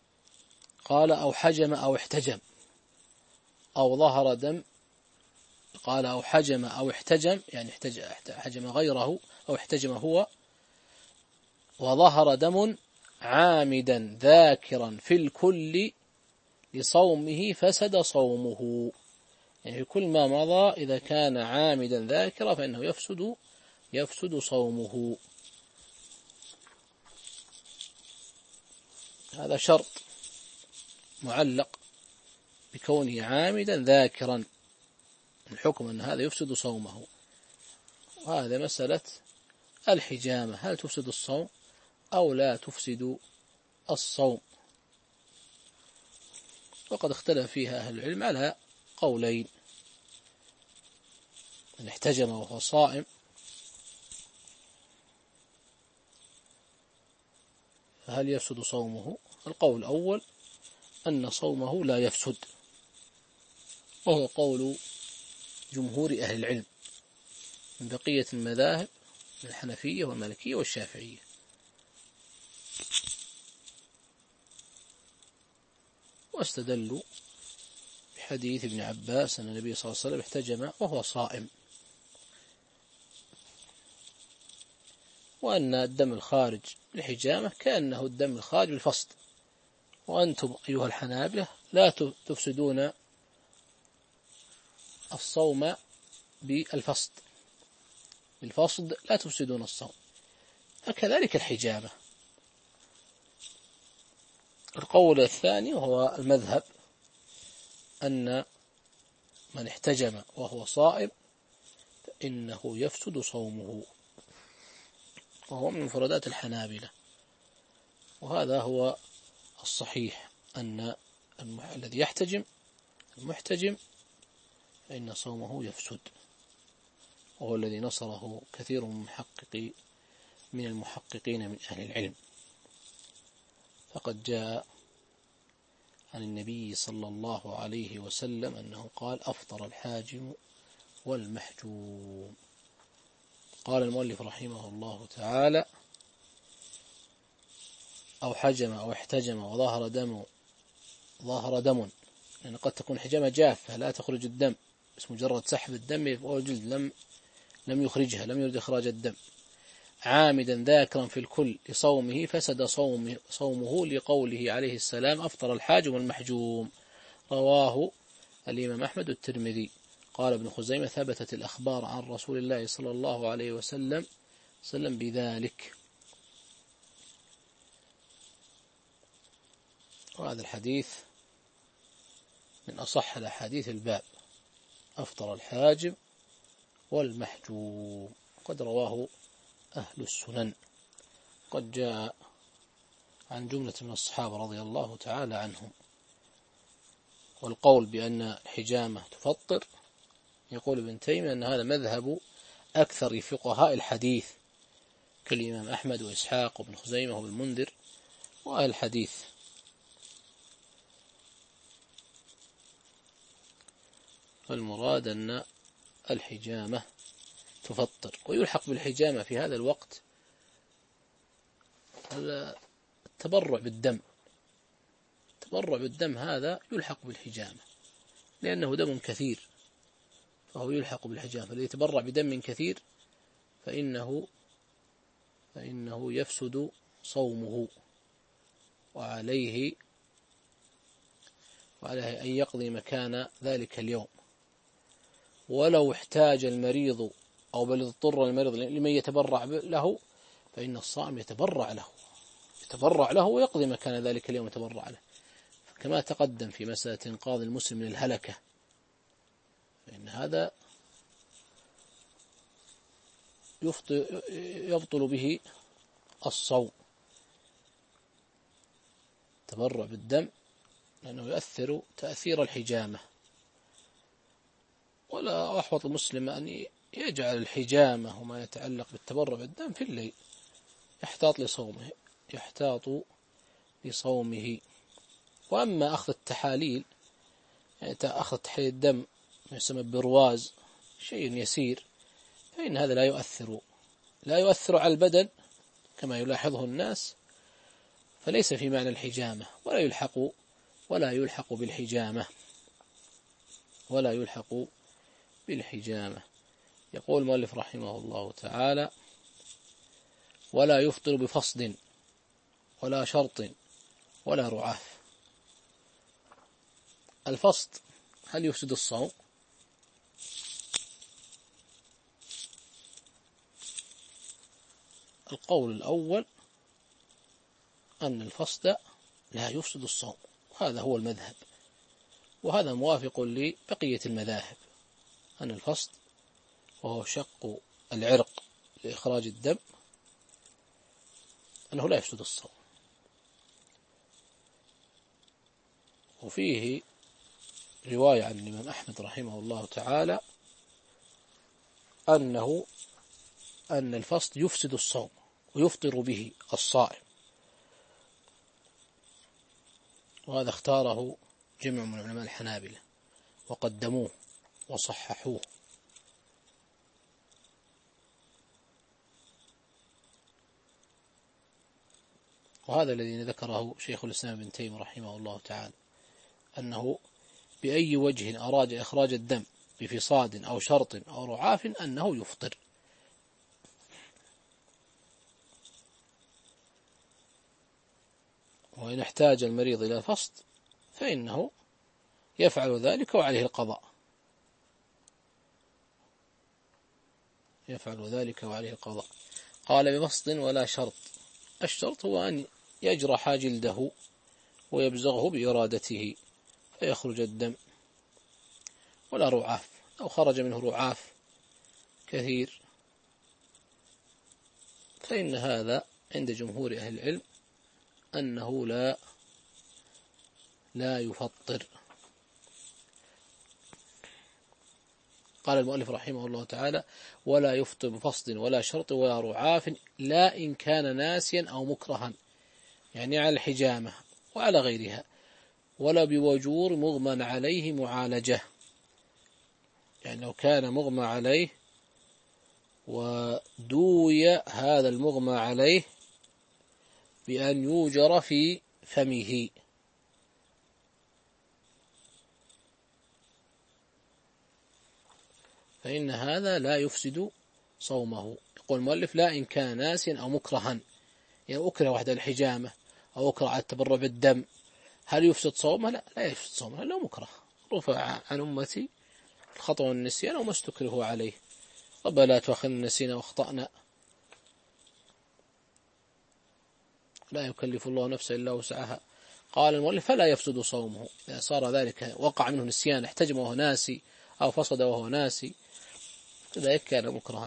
قال أو حجم أو احتجم أو ظهر دم قال أو حجم أو احتجم، يعني حجم غيره أو احتجم هو، وظهر دم عامدا ذاكرا في الكل لصومه فسد صومه. يعني في كل ما مضى إذا كان عامدا ذاكرا فإنه يفسد صومه. هذا شرط معلق بكونه عامدا ذاكرا، الحكم أن هذا يفسد صومه. وهذا مسألة الحجامة، هل تفسد الصوم أو لا تفسد الصوم؟ وقد اختلف فيها أهل العلم على قولين. من احتجم وهو صائم فهل يفسد صومه؟ القول الأول أن صومه لا يفسد، وهو قول جمهور أهل العلم من بقية المذاهب من الحنفية والمالكية والشافعية. واستدلوا بحديث ابن عباس أن النبي صلى الله عليه وسلم احتجم وهو صائم، وأن الدم الخارج بالحجامة كأنه الدم الخارج بالفصد. وأنتم أيها الحنابلة لا تفسدون الصوم بالفصد، لا تفسدون الصوم، وكذلك الحجامة. القول الثاني وهو المذهب أن من احتجم وهو صائم فإنه يفسد صومه، وهو من مفردات الحنابلة. وهذا هو الصحيح، أن الذي يحتجم المحتجم فإن صومه يفسد، وهو الذي نصره كثير من المحققين من أهل العلم. فقد جاء عن النبي صلى الله عليه وسلم أنه قال أفطر الحاجم والمحجوم. قال المؤلف رحمه الله تعالى أو حجم أو احتجم وظهر دم، لأن قد تكون حجامة جافة لا تخرج الدم، بس مجرد سحب الدم والجلد لم يخرجها، لم يرد إخراج الدم، عامدا ذاكرا في الكل لصومه فسد صومه لقوله عليه السلام أفطر الحاجم والمحجوم. رواه الإمام أحمد والترمذي. قال ابن خزيمة ثبتت الأخبار عن رسول الله صلى الله عليه وسلم بذلك. وهذا الحديث من أصح الأحاديث الباب، أفطر الحاجم والمحجوم، قد رواه أهل السنن. قد جاء عن جملة من الصحابة رضي الله تعالى عنهم. والقول بأن الحجامة تفطر، يقول ابن تيمية أن هذا مذهب أكثر فقهاء الحديث كالإمام أحمد وإسحاق وابن خزيمة وابن المنذر وأهل الحديث. فالمراد أن الحجامة تفطر، ويلحق بالحجامة في هذا الوقت التبرع بالدم. التبرع بالدم هذا يلحق بالحجامة لأنه دم كثير، فهو يلحق بالحجامة. فالذي يتبرع بدم كثير فإنه يفسد صومه، وعليه أن يقضي مكان ذلك اليوم. ولو احتاج المريض أو بل اضطر المريض لمن يتبرع له فإن الصائم يتبرع له ويقضي مكان ذلك اليوم يتبرع له، كما تقدم في مسألة إنقاذ المسلم من الهلكة، فإن هذا يبطل به الصوم. تبرع بالدم لأنه يؤثر تأثير الحجامة. ولا أحوط المسلم أن يجعل الحجامة وما يتعلق بالتبرع بالدم في الليل، يحتاط لصومه. وأما أخذ التحاليل، يعني أخذ تحاليل الدم يسمى برواز، شيء يسير، فإن هذا لا يؤثر على البدن كما يلاحظه الناس، فليس في معنى الحجامة، ولا يلحق بالحجامة. يقول المؤلف رحمه الله تعالى: ولا يفطر بفصد ولا شرط ولا رعاف. الفصد هل يفسد الصوم؟ القول الأول أن الفصد لا يفسد الصوم، هذا هو المذهب، وهذا موافق لبقية المذاهب، أن الفصد وهو شق العرق لإخراج الدم أنه لا يفسد الصوم. وفيه رواية عن الإمام أحمد رحمه الله تعالى أن الفصد يفسد الصوم ويفطر به الصائم، وهذا اختاره جمع من علماء الحنابلة وقدموه وصححوه. وهذا الذي ذكره شيخ الإسلام ابن تيمية رحمه الله تعالى، أنه بأي وجه أراد إخراج الدم بفصاد أو شرط أو رعاف أنه يفطر. وإن احتاج المريض إلى الفصد فإنه يفعل ذلك وعليه القضاء، قال: بفصد ولا شرط. الشرط هو أن يجرح جلده ويبزغه بإرادته فيخرج الدم، ولا رعاف. لو خرج منه رعاف كثير فإن هذا عند جمهور أهل العلم أنه لا يفطر. قال المؤلف رحمه الله تعالى: ولا يفطر بفصد ولا شرط ولا رعاف، لا إن كان ناسيا أو مكرها، يعني على الحجامة وعلى غيرها، ولا بوجور مغمى عليه معالجة، يعني لو كان مغمى عليه ودوي هذا المغمى عليه بأن يوجر في فمه، فإن هذا لا يفسد صومه. يقول المؤلف: لا إن كان ناسيا أو مكرها، يعني أكره واحد الحجامة أو أكره على التبرع بالدم، هل يفسد صومه؟ لا يفسد صومه، لأنه مكره، رفع عن أمتي الخطأ والنسيان وما استكره عليه، ربنا لا تؤاخذنا نسينا واخطأنا، لا يكلف الله نفسا إلا وسعها. قال المؤلف: فلا يفسد صومه، إذا صار ذلك وقع منه نسيان، احتجم وهو ناسي أو فسد وهو ناسي، كذلك كان مكرها،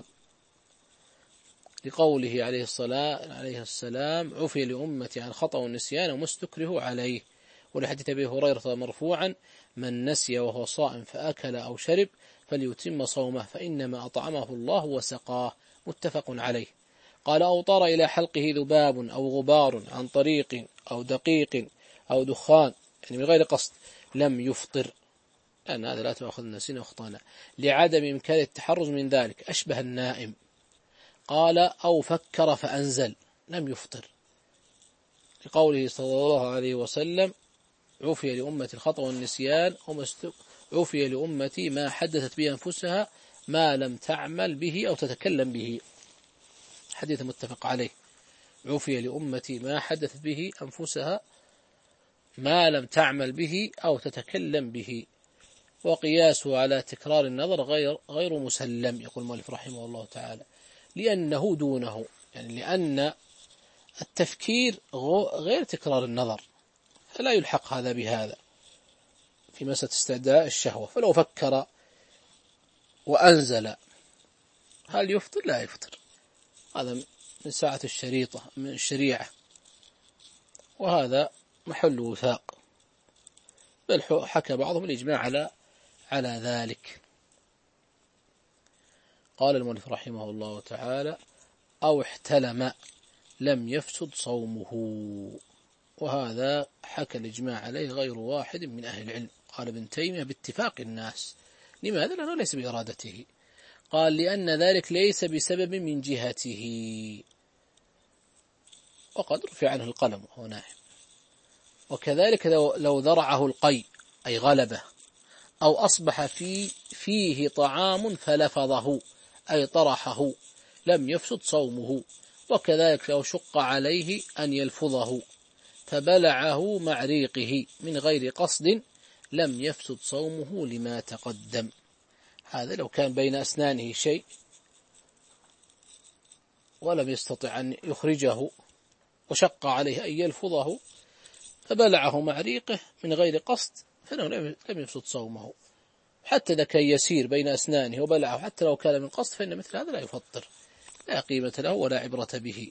لقوله عليه السلام: عفي لأمتي عن خطأ والنسيان وما استكره عليه. ولحديث أبي هريرة مرفوعا: من نسي وهو صائم فأكل أو شرب فليتم صومه فإنما أطعمه الله وسقاه، متفق عليه. قال: أو طار إلى حلقه ذباب أو غبار عن طريق أو دقيق أو دخان، يعني من غير قصد، لم يفطر، لأن هذا لا تأخذنا سنة واخطأنا، لعدم إمكان التحرز من ذلك، أشبه النائم. قال: أو فكر فأنزل، لم يفطر، لقوله صلى الله عليه وسلم: عفي لأمتي الخطأ والنسيان عفي لأمتي ما حدثت به أنفسها ما لم تعمل به أو تتكلم به، حديث متفق عليه. عفي لأمتي ما حدثت به أنفسها ما لم تعمل به أو تتكلم به. وقياسه على تكرار النظر غير مسلم، يقول المؤلف رحمه الله تعالى، لأنه دونه، يعني لأن التفكير غير تكرار النظر، فلا يلحق هذا بهذا في مسألة استعداء الشهوة. فلو فكر وأنزل هل يفطر؟ لا يفطر، هذا من ساعة الشريطة من الشريعة، وهذا محل وثاق، بل حكى بعضهم الإجماع على ذلك. قال المؤلف رحمه الله تعالى: أو احتلم لم يفسد صومه، وهذا حكى الإجماع عليه غير واحد من أهل العلم. قال ابن تيمية: باتفاق الناس. لماذا؟ لأنه ليس بإرادته. قال: لأن ذلك ليس بسبب من جهته، وقد رفع عنه القلم وهو نائم. وكذلك لو ذرعه القي أي غلبه أو أصبح فيه طعام فلفظه أي طرحه لم يفسد صومه. وكذلك لو شق عليه أن يلفظه فبلعه مع ريقه من غير قصد لم يفسد صومه لما تقدم. هذا لو كان بين أسنانه شيء ولم يستطع أن يخرجه وشق عليه أن يلفظه فبلعه مع ريقه من غير قصد فإنه لم يفسد صومه. حتى إذا كان يسير بين أسنانه وبلعه حتى لو كان من قصد فإن مثل هذا لا يفطر، لا قيمة له ولا عبرة به.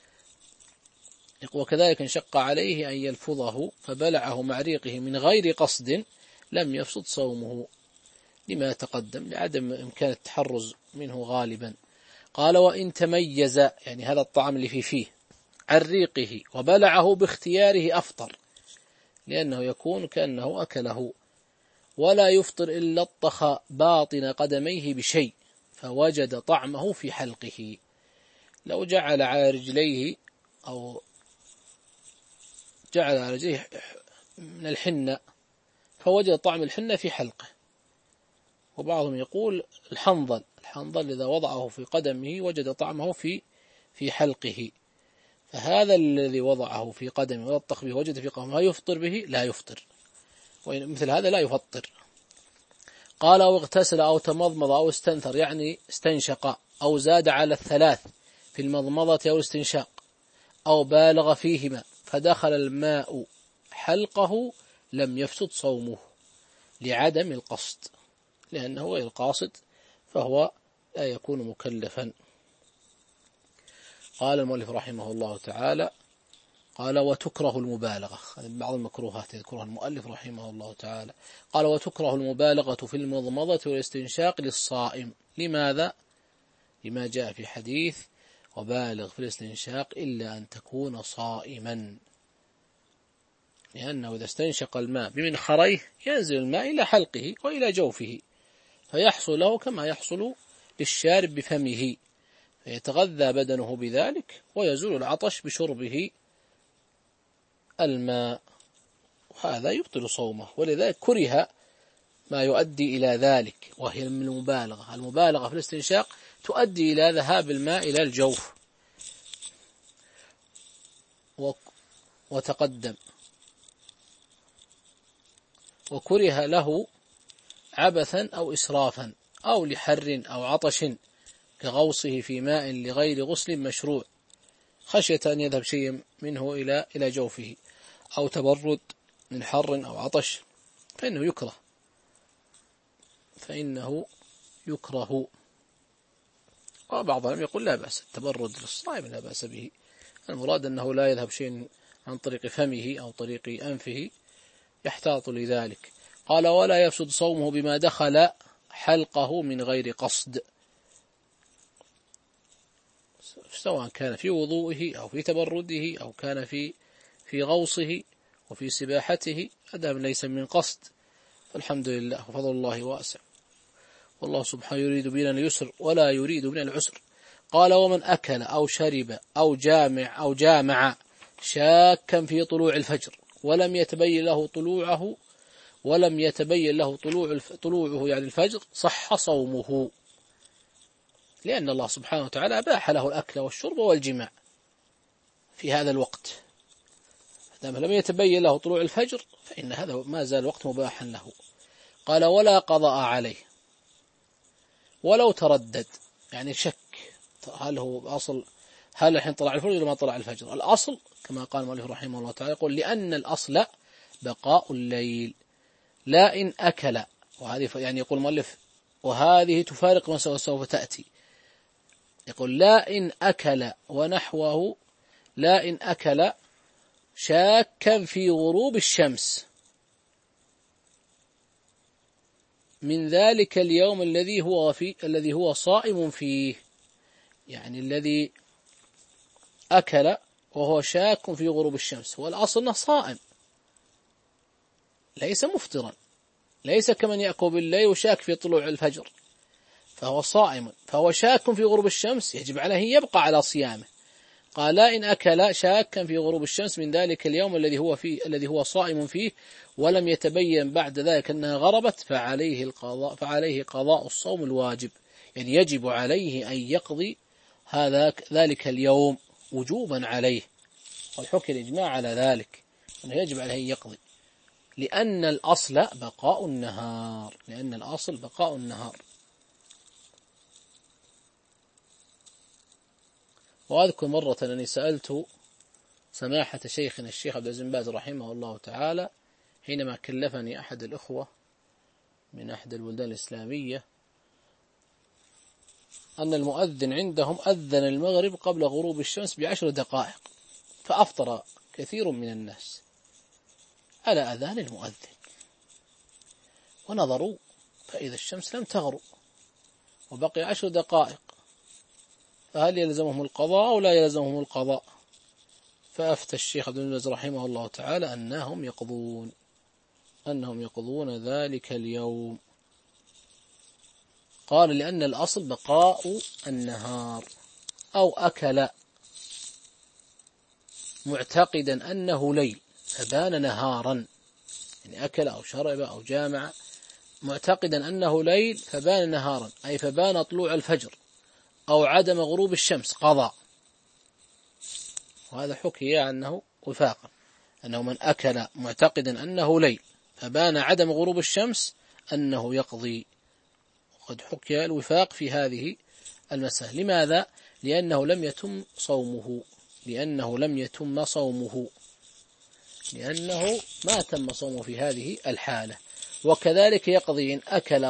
وكذلك إن شق عليه أن يلفظه فبلعه مع ريقه من غير قصد لم يفسد صومه لما تقدم لعدم إمكان التحرز منه غالبا. قال وإن تميز يعني هذا الطعام اللي فيه عن ريقه وبلعه باختياره أفطر، لأنه يكون كأنه أكله. ولا يفطر إلا لطخ باطن قدميه بشيء فوجد طعمه في حلقه. لو جعل على رجليه أو جعل على رجليه من الحنة فوجد طعم الحنة في حلقه. وبعضهم يقول الحنظل إذا وضعه في قدمه وجد طعمه في حلقه، فهذا الذي وضعه في قدمه ولطخ به وجد في قدمه يفطر به؟ لا يفطر، ومثل هذا لا يفطر. قال أو اغتسل أو تمضمض أو استنثر يعني استنشق أو زاد على 3 في المضمضة أو الاستنشاق أو بالغ فيهما فدخل الماء حلقه لم يفسد صومه لعدم القصد، لأنه غير قاصد فهو لا يكون مكلفا. قال المؤلف رحمه الله تعالى قال وتكره المبالغة، بعض المكروهات يذكرها المؤلف رحمه الله تعالى. قال وتكره المبالغة في المضمضة والاستنشاق للصائم. لماذا؟ لما جاء في حديث وبالغ في الاستنشاق إلا أن تكون صائما، لأنه إذا استنشق الماء بمنخريه ينزل الماء إلى حلقه وإلى جوفه فيحصل له كما يحصل للشارب بفمه، فيتغذى بدنه بذلك ويزول العطش بشربه الماء، وهذا يبطل صومه. ولذلك كره ما يؤدي إلى ذلك وهي من المبالغة في الاستنشاق تؤدي إلى ذهاب الماء إلى الجوف. وتقدم وكره له عبثا أو إسرافا أو لحر أو عطش كغوصه في ماء لغير غسل مشروع خشية أن يذهب شيء منه إلى جوفه، أو تبرد من حر أو عطش فإنه يكره. وبعضهم يقول لا بأس التبرد للصائم لا بأس به، المراد أنه لا يذهب شيء عن طريق فمه أو طريق أنفه يحتاط لذلك. قال ولا يفسد صومه بما دخل حلقه من غير قصد، سواء كان في وضوئه أو في تبرده أو كان في غوصه وفي سباحته أدام ليس من قصد فالحمد لله وفضل الله واسع، والله سبحانه يريد بنا اليسر ولا يريد بنا العسر. قال ومن أكل أو شرب أو جامع شاكا في طلوع الفجر ولم يتبين له طلوعه يعني الفجر صح صومه، لأن الله سبحانه وتعالى أباح له الأكل والشرب والجماع في هذا الوقت، دام لم يتبين له طلوع الفجر فإن هذا ما زال الوقت مباحا له. قال ولا قضاء عليه ولو تردد، يعني شك هل هو أصل هل الحين طلع الفجر ولا ما طلع الفجر. الأصل كما قال المؤلف رحمه الله تعالى يقول لأن الأصل بقاء الليل لا إن أكل، وهذه يعني يقول المؤلف وهذه تفارق ما سوف تأتي، يقول لا إن أكل ونحوه لا إن أكل شاكا في غروب الشمس من ذلك اليوم الذي هو صائم فيه، يعني الذي أكل وهو شاك في غروب الشمس، والأصل أنه صائم ليس مفطرا، ليس كمن يأكل بالليل وشاك في طلوع الفجر، فهو صائم فهو شاك في غروب الشمس يجب عليه يبقى على صيامه. قال لا إن أكل شاكا في غروب الشمس من ذلك اليوم الذي هو صائم فيه ولم يتبين بعد ذلك أنها غربت فعليه قضاء الصوم الواجب، يعني يجب عليه أن يقضي ذلك اليوم وجوبا عليه، والحكي الإجماع على ذلك أنه يجب عليه أن يقضي، لأن الأصل بقاء النهار. وأذكر مرة أنني سألت سماحة شيخنا الشيخ عبد العزيز بن باز رحمه الله تعالى حينما كلفني أحد الأخوة من أحد البلدان الإسلامية أن المؤذن عندهم أذن المغرب قبل غروب الشمس ب10 دقائق، فأفطر كثير من الناس على أذان المؤذن، ونظروا فإذا الشمس لم تغرب وبقي 10 دقائق، فهل يلزمهم القضاء أو لا يلزمهم القضاء؟ فأفتى الشيخ عبد العزيز رحمه الله تعالى أنهم يقضون ذلك اليوم. قال لأن الأصل بقاء النهار. أو أكل معتقدا أنه ليل فبان نهارا، يعني أكل أو شرب أو جامع معتقدا أنه ليل فبان نهارا، أي فبان طلوع الفجر أو عدم غروب الشمس قضى. وهذا حكي عنه وفاقا، أنه من أكل معتقدا أنه ليل فبان عدم غروب الشمس أنه يقضي. وقد حكي الوفاق في هذه المسألة. لماذا؟ لأنه لم يتم صومه، لأنه ما تم صومه في هذه الحالة. وكذلك يقضي إن أكل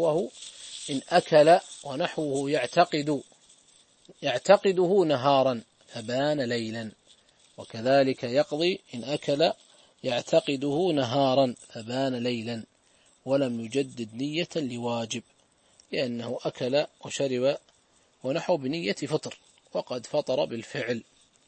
ونحوه يعتقده نهارا فبان ليلا، وكذلك يقضي إن أكل يعتقده نهارا فبان ليلا ولم يجدد نية لواجب، لأنه أكل وشرب ونحو بنية فطر وقد فطر بالفعل.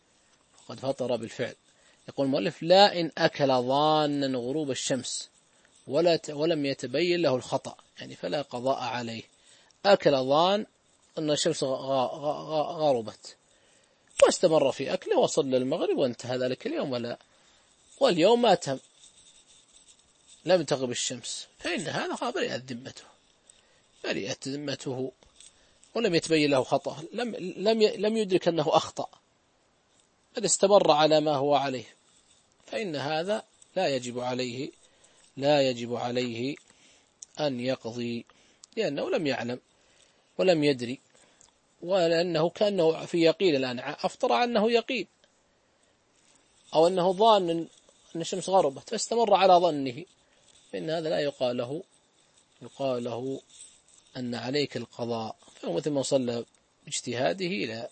يقول المؤلف لا إن أكل ظانا غروب الشمس ولم يتبين له الخطأ، يعني فلا قضاء عليه. أكل ظان أن الشمس غربت واستمر في أكله وصلى المغرب وانتهى ذلك اليوم، واليوم ما تم، لم تغرب الشمس، فإن هذا برئت ذمته ولم يتبين له خطأ، لم يدرك أنه أخطأ، بل استمر على ما هو عليه، فإن هذا لا يجب عليه أن يقضي، لأنه لم يعلم ولم يدري، ولأنه كأنه في يقين الآن أفطر عنه يقين، أو أنه ظان أن الشمس غربت فاستمر على ظنه، فإن هذا لا يقال له أن عليك القضاء، فهو مثل ما صلى باجتهاده لا،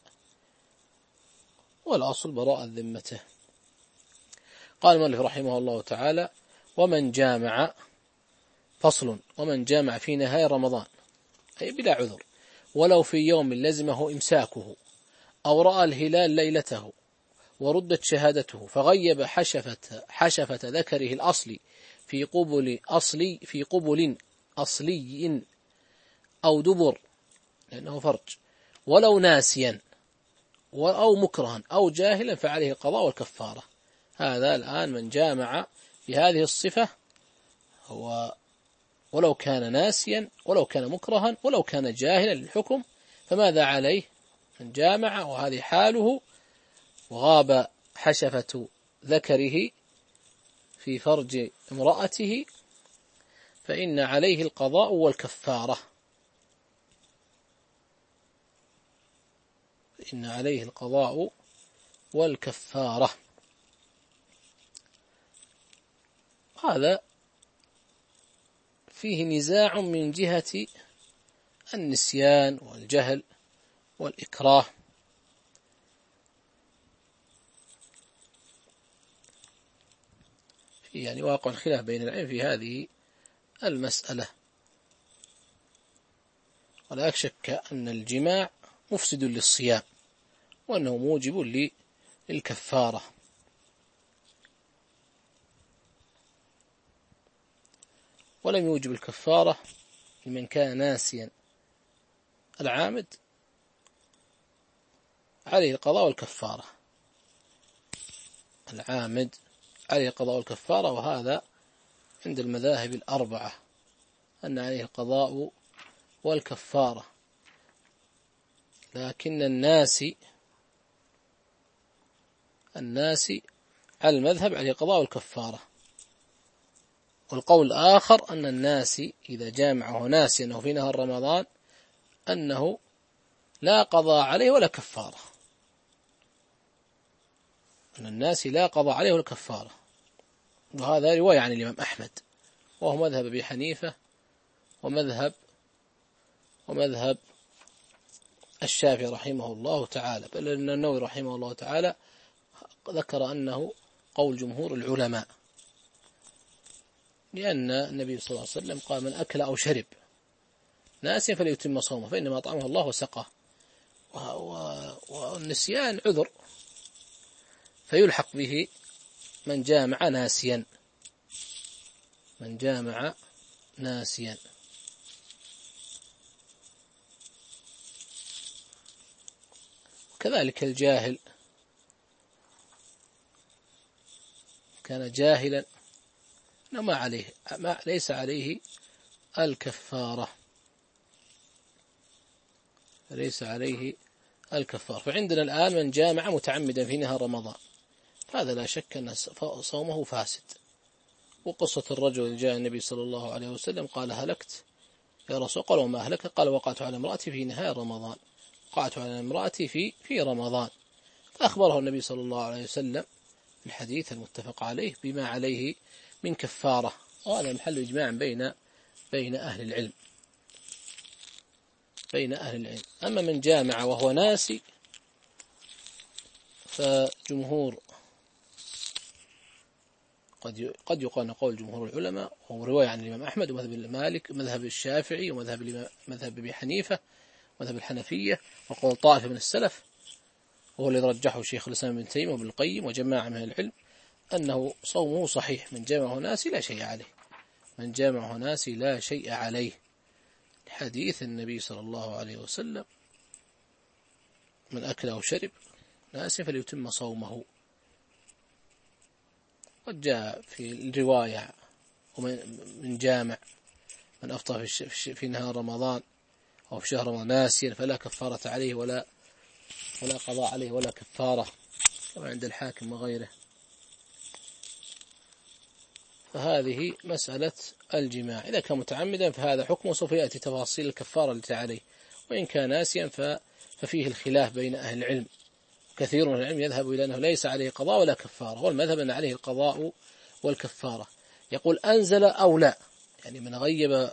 والأصل براءة ذمته. قال المؤلف رحمه الله تعالى: ومن جامع في نهاية رمضان أي بلا عذر ولو في يوم لزمه إمساكه أو رأى الهلال ليلته وردت شهادته فغيب حشفة ذكره الأصلي في قبل أصلي أو دبر لأنه فرج، ولو ناسيا أو مكرها أو جاهلا فعليه القضاء والكفارة. هذا الآن من جامع بهذه الصفة هو ولو كان ناسيا ولو كان مكرها ولو كان جاهلا للحكم، فماذا عليه؟ من جامع وهذه حاله وغاب حشفة ذكره في فرج امرأته فإن عليه القضاء والكفارة. هذا فيه نزاع من جهة النسيان والجهل والإكراه، يعني واقع خلاف بين العلم في هذه المسألة. ولا شك أن الجماع مفسد للصيام وأنه موجب للكفارة. ولم يوجب الكفارة لمن كان ناسيا العامد عليه القضاء والكفارة، العامد عليه القضاء والكفارة، وهذا عند المذاهب الأربعة أن عليه القضاء والكفارة. لكن الناس على المذهب عليه القضاء والكفارة. والقول الآخر أن الناس إذا جامعه ناسيا أنه في نهار رمضان أنه لا قضاء عليه ولا كفارة، أن الناس لا قضاء عليه ولا كفارة. وهذا رواية عن الإمام أحمد، وهو مذهب أبي حنيفة ومذهب الشافعي رحمه الله تعالى، بل أن النووي رحمه الله تعالى ذكر أنه قول جمهور العلماء، لأن النبي صلى الله عليه وسلم قال: من أكل أو شرب ناسيا فليتم صومه فإنما أطعمه الله وسقاه. والنسيان عذر، فيلحق به من جامع ناسيا. وكذلك الجاهل، كان جاهلا أنه ليس عليه الكفارة، فعندنا الآن من جامع متعمدا في نهار رمضان، هذا لا شك أن صومه فاسد. وقصة الرجل اللي جاء النبي صلى الله عليه وسلم قال: هلكت يا رسول، قال: وما أهلك؟ قال: وقعت على امرأتي في نهار رمضان، وقعت على امرأتي في رمضان. فأخبره النبي صلى الله عليه وسلم الحديث المتفق عليه بما عليه من كفارة، وهذا محل إجماع بين أهل العلم. أما من جامع وهو ناسي فجمهور قد يقال قول جمهور العلماء، وهو رواية عن الإمام أحمد ومذهب مالك ومذهب الشافعي ومذهب أبي حنيفة ومذهب الحنفية وقول طائفة من السلف، وهو الذي رجحه شيخ الإسلام ابن تيمية وابن القيم وجماعة من العلم، أنه صومه صحيح. من جامعه ناسي لا شيء عليه، حديث النبي صلى الله عليه وسلم: من أكل أو شرب ناسيا فليتم صومه. قد جاء في الرواية: ومن جامع من أفطر في نهار رمضان أو في شهر رمضان ناسيا فلا كفارة عليه ولا قضاء عليه ولا كفارة، كما عند الحاكم وغيره. فهذه مسألة الجماع، إذا كان متعمدا فهذا حكمه، سوف يأتي تفاصيل الكفارة التي عليه. وإن كان ناسيا ففيه الخلاف بين أهل العلم، كثير من العلم يذهب إلى أنه ليس عليه قضاء ولا كفارة، والمذهب أن عليه القضاء والكفارة. يقول: أنزل أو لا، يعني من غيب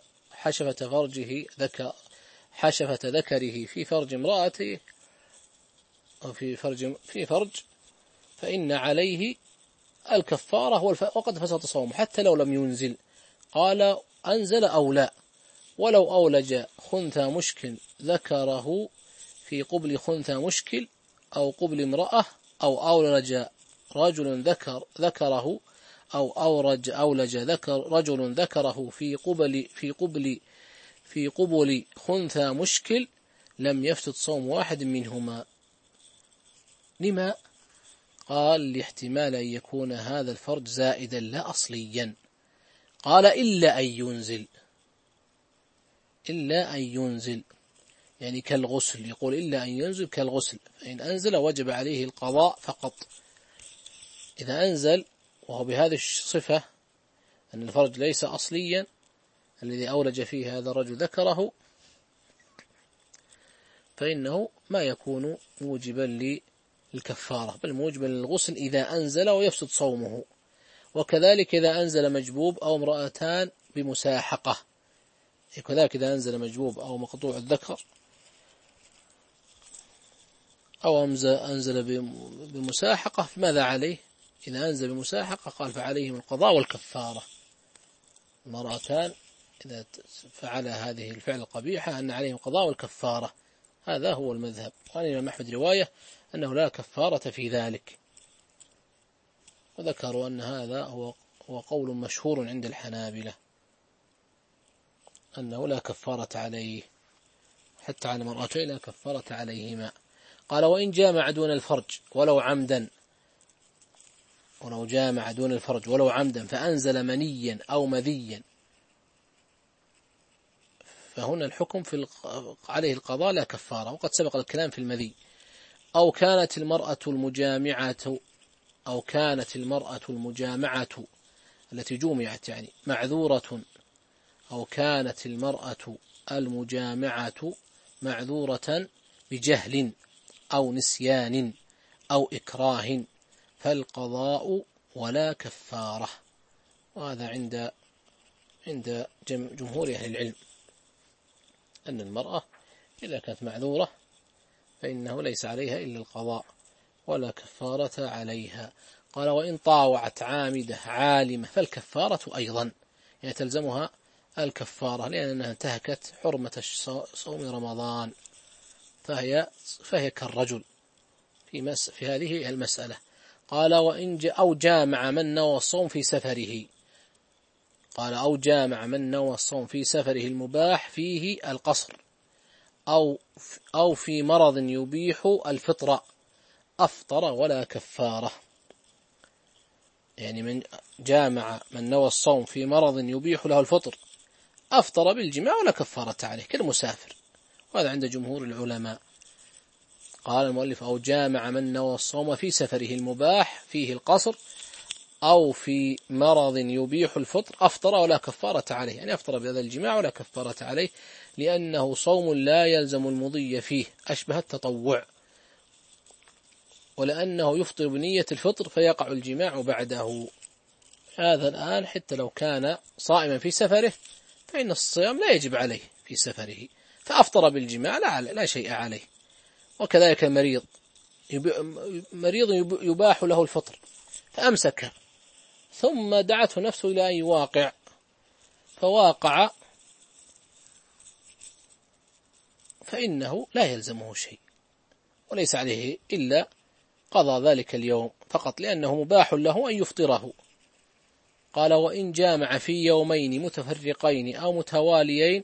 حشفة ذكره في فرج امرأته أو في فرج فإن عليه الكفارة وقد فسد صومه حتى لو لم ينزل. قال: أنزل أو لا، ولو أولج خنثى مشكل ذكره في قبل خنثى مشكل أو قبل امرأة، أو أولج رجل ذكره أو أولج رجل ذكره في قبل خنثى مشكل، لم يفسد صوم واحد منهما. لما؟ قال: لاحتمال أن يكون هذا الفرج زائدا لا أصليا. قال: إلا أن ينزل، يعني كالغسل. يقول: إلا أن ينزل كالغسل، فإن أنزل وجب عليه القضاء فقط. إذا أنزل وهو بهذه الصفة أن الفرج ليس أصليا الذي أولج فيه هذا الرجل ذكره، فإنه ما يكون موجبا للكفارة، بل موجبا للغسل إذا أنزل ويفسد صومه. وكذلك إذا أنزل مجبوب أو امرأتان بمساحقة، كذلك إذا أنزل مجبوب أو مقطوع الذكر أو أنزل بمساحقة، فماذا عليه؟ إذا أنزل بمساحقة قال: فعليهم القضاء والكفارة. المرأتان إذا فعل هذه الفعل القبيحة أن عليهم القضاء والكفارة، هذا هو المذهب. قال الإمام أحمد رواية أنه لا كفارة في ذلك، وذكروا أن هذا هو قول مشهور عند الحنابلة، أنه لا كفارة عليه، حتى على المرأتين لا كفارة عليهما. قال وإن جامع دون الفرج ولو عمدا، ولو جامع دون الفرج ولو عمدا فأنزل منيا أو مذيا، فهنا الحكم عليه القضاء لا كفارة، وقد سبق الكلام في المذي. أو كانت المرأة المجامعة التي جومعت يعني معذورة، أو كانت المرأة المجامعة معذورة بجهل أو نسيان أو إكراه فالقضاء ولا كفارة. وهذا عند جمهور أهل العلم أن المرأة إذا كانت معذورة فإنه ليس عليها إلا القضاء ولا كفارة عليها. قال وإن طاوعت عامدة عالمة فالكفارة أيضا، يعني تلزمها الكفارة لأنها انتهكت حرمة صوم رمضان، فهي كالرجل في هذه المسألة. قال أو جامع من نوى الصوم في سفره، قال أو جامع من نوى الصوم في سفره المباح فيه القصر أو في مرض يبيح الفطر أفطر ولا كفارة. يعني من جامع من نوى الصوم في مرض يبيح له الفطر أفطر بالجماع ولا كفارة عليه كالمسافر، وهذا عند جمهور العلماء. قال المؤلف أو جامع من نوى الصوم في سفره المباح فيه القصر أو في مرض يبيح الفطر أفطر ولا كفارة عليه، يعني أفطر بهذا الجماع ولا كفارة عليه، لأنه صوم لا يلزم المضي فيه أشبه التطوع، ولأنه يفطر بنية الفطر فيقع الجماع بعده. هذا الآن حتى لو كان صائما في سفره فإن الصيام لا يجب عليه في سفره، فأفطر بالجماع لا شيء عليه. وكذلك مريض يباح له الفطر فأمسك ثم دعته نفسه إلى أن يواقع فواقع فإنه لا يلزمه شيء وليس عليه إلا قضى ذلك اليوم فقط، لأنه مباح له أن يفطره. قال وإن جامع في يومين متفرقين أو متواليين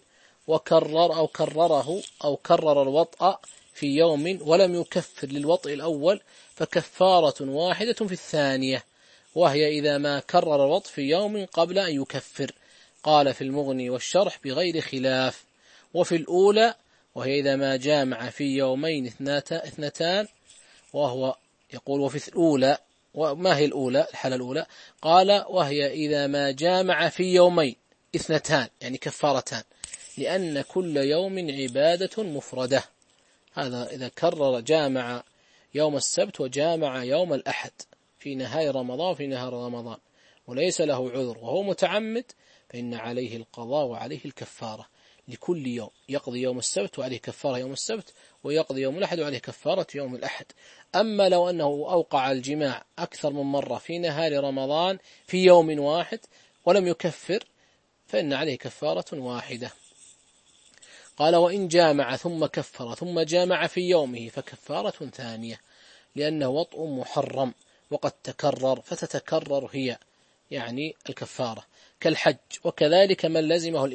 كرر الوطأ في يوم ولم يكفر للوطء الأول فكفارة واحدة في الثانية، وهي إذا ما كرر الوطء في يوم قبل أن يكفر. قال في المغني والشرح بغير خلاف. وفي الأولى وهي إذا ما جامع في يومين اثنتان، وهو يقول وفي الأولى، وما هي الأولى الحالة الأولى؟ قال وهي إذا ما جامع في يومين اثنتان يعني كفارتان، لأن كل يوم عبادة مفردة. هذا إذا كرر جامع يوم السبت وجامع يوم الأحد في نهاية رمضان وليس له عذر وهو متعمد فإن عليه القضاء وعليه الكفارة لكل يوم، يقضي يوم السبت وعليه كفارة يوم السبت، ويقضي يوم الأحد وعليه كفارة يوم الأحد. أما لو أنه أوقع الجماع أكثر من مرة في نهار رمضان في يوم واحد ولم يكفر فإن عليه كفارة واحدة. قال وإن جامع ثم كفر ثم جامع في يومه فكفارة ثانية، لأنه وطء محرم وقد تكرر فتتكرر هي يعني الكفارة كالحج. وكذلك من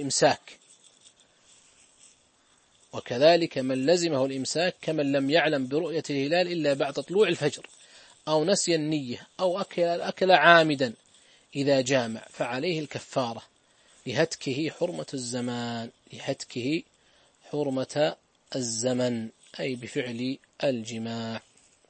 لزمه الإمساك كمن لم يعلم برؤية الهلال إلا بعد طلوع الفجر أو نسي النية أو أكل عامدا إذا جامع فعليه الكفارة لهتكه حرمة الزمن أي بفعل الجماع.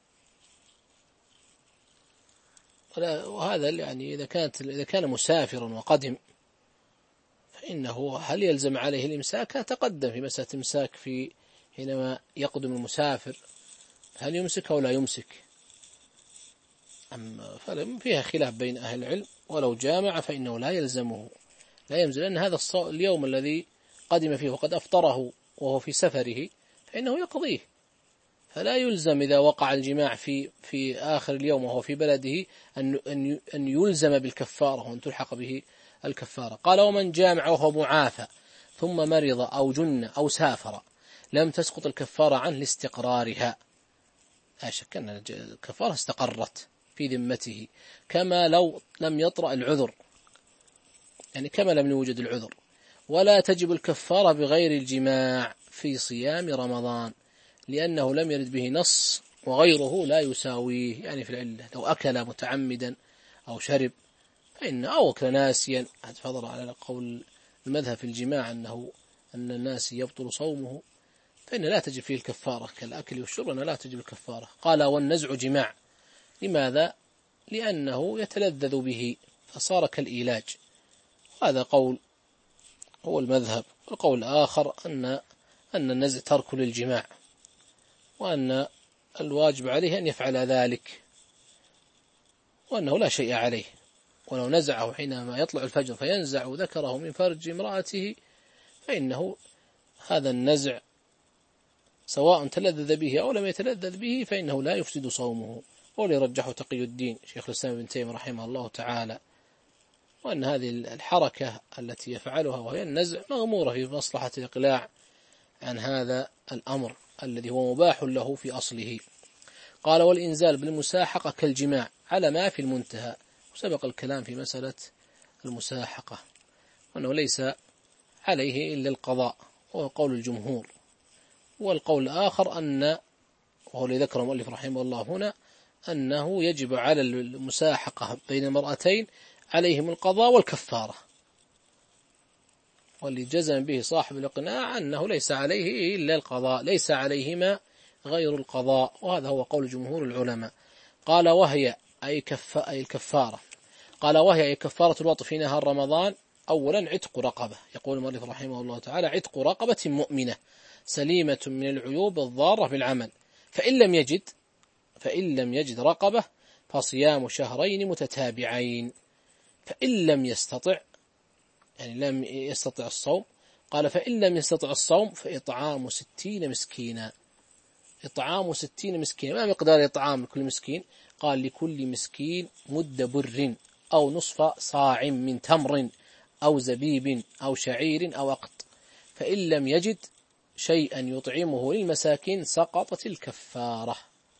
وهذا يعني إذا كان مسافرا وقدم فإنه هل يلزم عليه الإمساك؟ تقدم في مسألة إمساك في حينما يقدم المسافر هل يمسك أو لا يمسك، فيها خلاف بين أهل العلم. ولو جامع فإنه لا يلزم لأن هذا اليوم الذي قدم فيه وقد أفطره وهو في سفره فإنه يقضيه، فلا يلزم إذا وقع الجماع في آخر اليوم وهو في بلده أن يلزم بالكفارة وأن تلحق به الكفارة. قال ومن جامع وهو معافى ثم مرض أو جن أو سافر لم تسقط الكفارة عنه لاستقرارها، لا شك أن الكفارة استقرت في ذمته كما لو لم يطرأ العذر، يعني كما لم يوجد العذر. ولا تجب الكفارة بغير الجماع في صيام رمضان لأنه لم يرد به نص وغيره لا يساويه، يعني في العلة لو أكل متعمدا أو شرب أو أكل ناسيا، فضل على قول المذهب في الجماع أن الناس يبطل صومه، فإن لا تجب فيه الكفارة كالأكل والشرب، أنه لا تجب الكفارة. قال والنزع جماع، لماذا؟ لأنه يتلذذ به فصار كالإيلاج. هذا قول هو المذهب. القول الآخر أن النزع ترك للجماع، وأن الواجب عليه أن يفعل ذلك، وأنه لا شيء عليه، ولو نزعه حينما يطلع الفجر فينزع ذكره من فرج امرأته فإنه هذا النزع سواء تلذذ به أو لم يتلذذ به فإنه لا يفسد صومه. وليرجحه تقي الدين شيخ الإسلام ابن تيمية رحمه الله تعالى، وأن هذه الحركة التي يفعلها وهي النزع مغمورة في مصلحة الإقلاع عن هذا الأمر الذي هو مباح له في أصله. قال والإنزال بالمساحقة كالجماع على ما في المنتهى، وسبق الكلام في مسألة المساحقة وأنه ليس عليه إلا القضاء، وهو قول الجمهور. والقول الآخر وهو الذي ذكره المؤلف رحمه الله هنا، أنه يجب على المساحقة بين المرأتين عليهم القضاء والكفارة، واللي جزم به صاحب الإقناع أنه ليس عليه إلا القضاء، ليس عليهما غير القضاء، وهذا هو قول جمهور العلماء. قال وهي أي الكفارة، قال وهي أي كفارة الوطء في نهار رمضان أولا عتق رقبة، يقول المؤلف رحمه الله تعالى عتق رقبة مؤمنة سليمة من العيوب الضارة بالعمل، فإن لم يجد رقبة فصيام شهرين متتابعين، فإن لم يستطع يعني لم يستطع الصوم، قال فإن لم يستطع الصوم فإطعام 60 مسكينا. إطعام 60 مسكينا، ما مقدار إطعام لكل مسكين؟ قال لكل مسكين مد بر أو نصف صاع من تمر أو زبيب أو شعير أو أقط، فإن لم يجد شيئا يطعمه للمساكين سقطت الكفارة.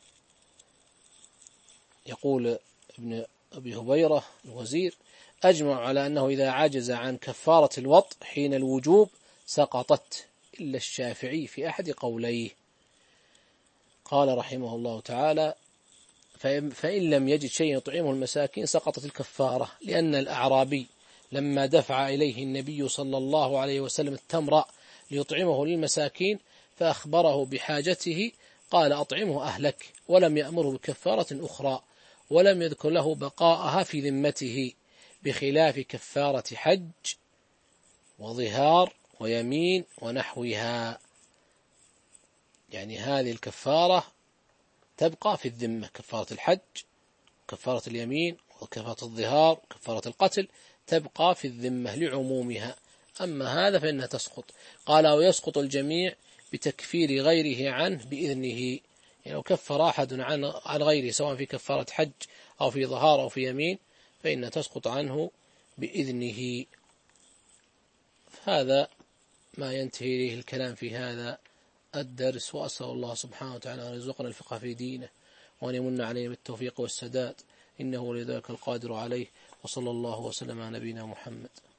يقول ابن أبي هبيرة الوزير أجمع على أنه إذا عجز عن كفارة الوطء حين الوجوب سقطت، إلا الشافعي في أحد قوليه. قال رحمه الله تعالى فإن لم يجد شيء يطعمه المساكين سقطت الكفارة، لأن الأعرابي لما دفع إليه النبي صلى الله عليه وسلم التمر ليطعمه للمساكين فأخبره بحاجته قال أطعمه أهلك، ولم يأمره بكفارة أخرى، ولم يذكر له بقاءها في ذمته، بخلاف كفارة حج وظهار ويمين ونحوها. يعني هذه الكفارة تبقى في الذمة، كفارة الحج، كفارة اليمين، وكفارة الظهار، كفارة القتل تبقى في الذمة لعمومها، أما هذا فإنها تسقط. قال ويسقط الجميع بتكفير غيره عنه بإذنه، يعني لو كفر أحد عن غيره سواء في كفارة حج أو في ظهار أو في يمين فإنها تسقط عنه بإذنه. هذا ما ينتهي إليه الكلام في هذا الدرس، وأسأل الله سبحانه وتعالى أن يرزقنا الفقه في دينه وأن يمن علينا بالتوفيق والسداد، إنه لذلك القادر عليه. وصلى الله وسلم على نبينا محمد.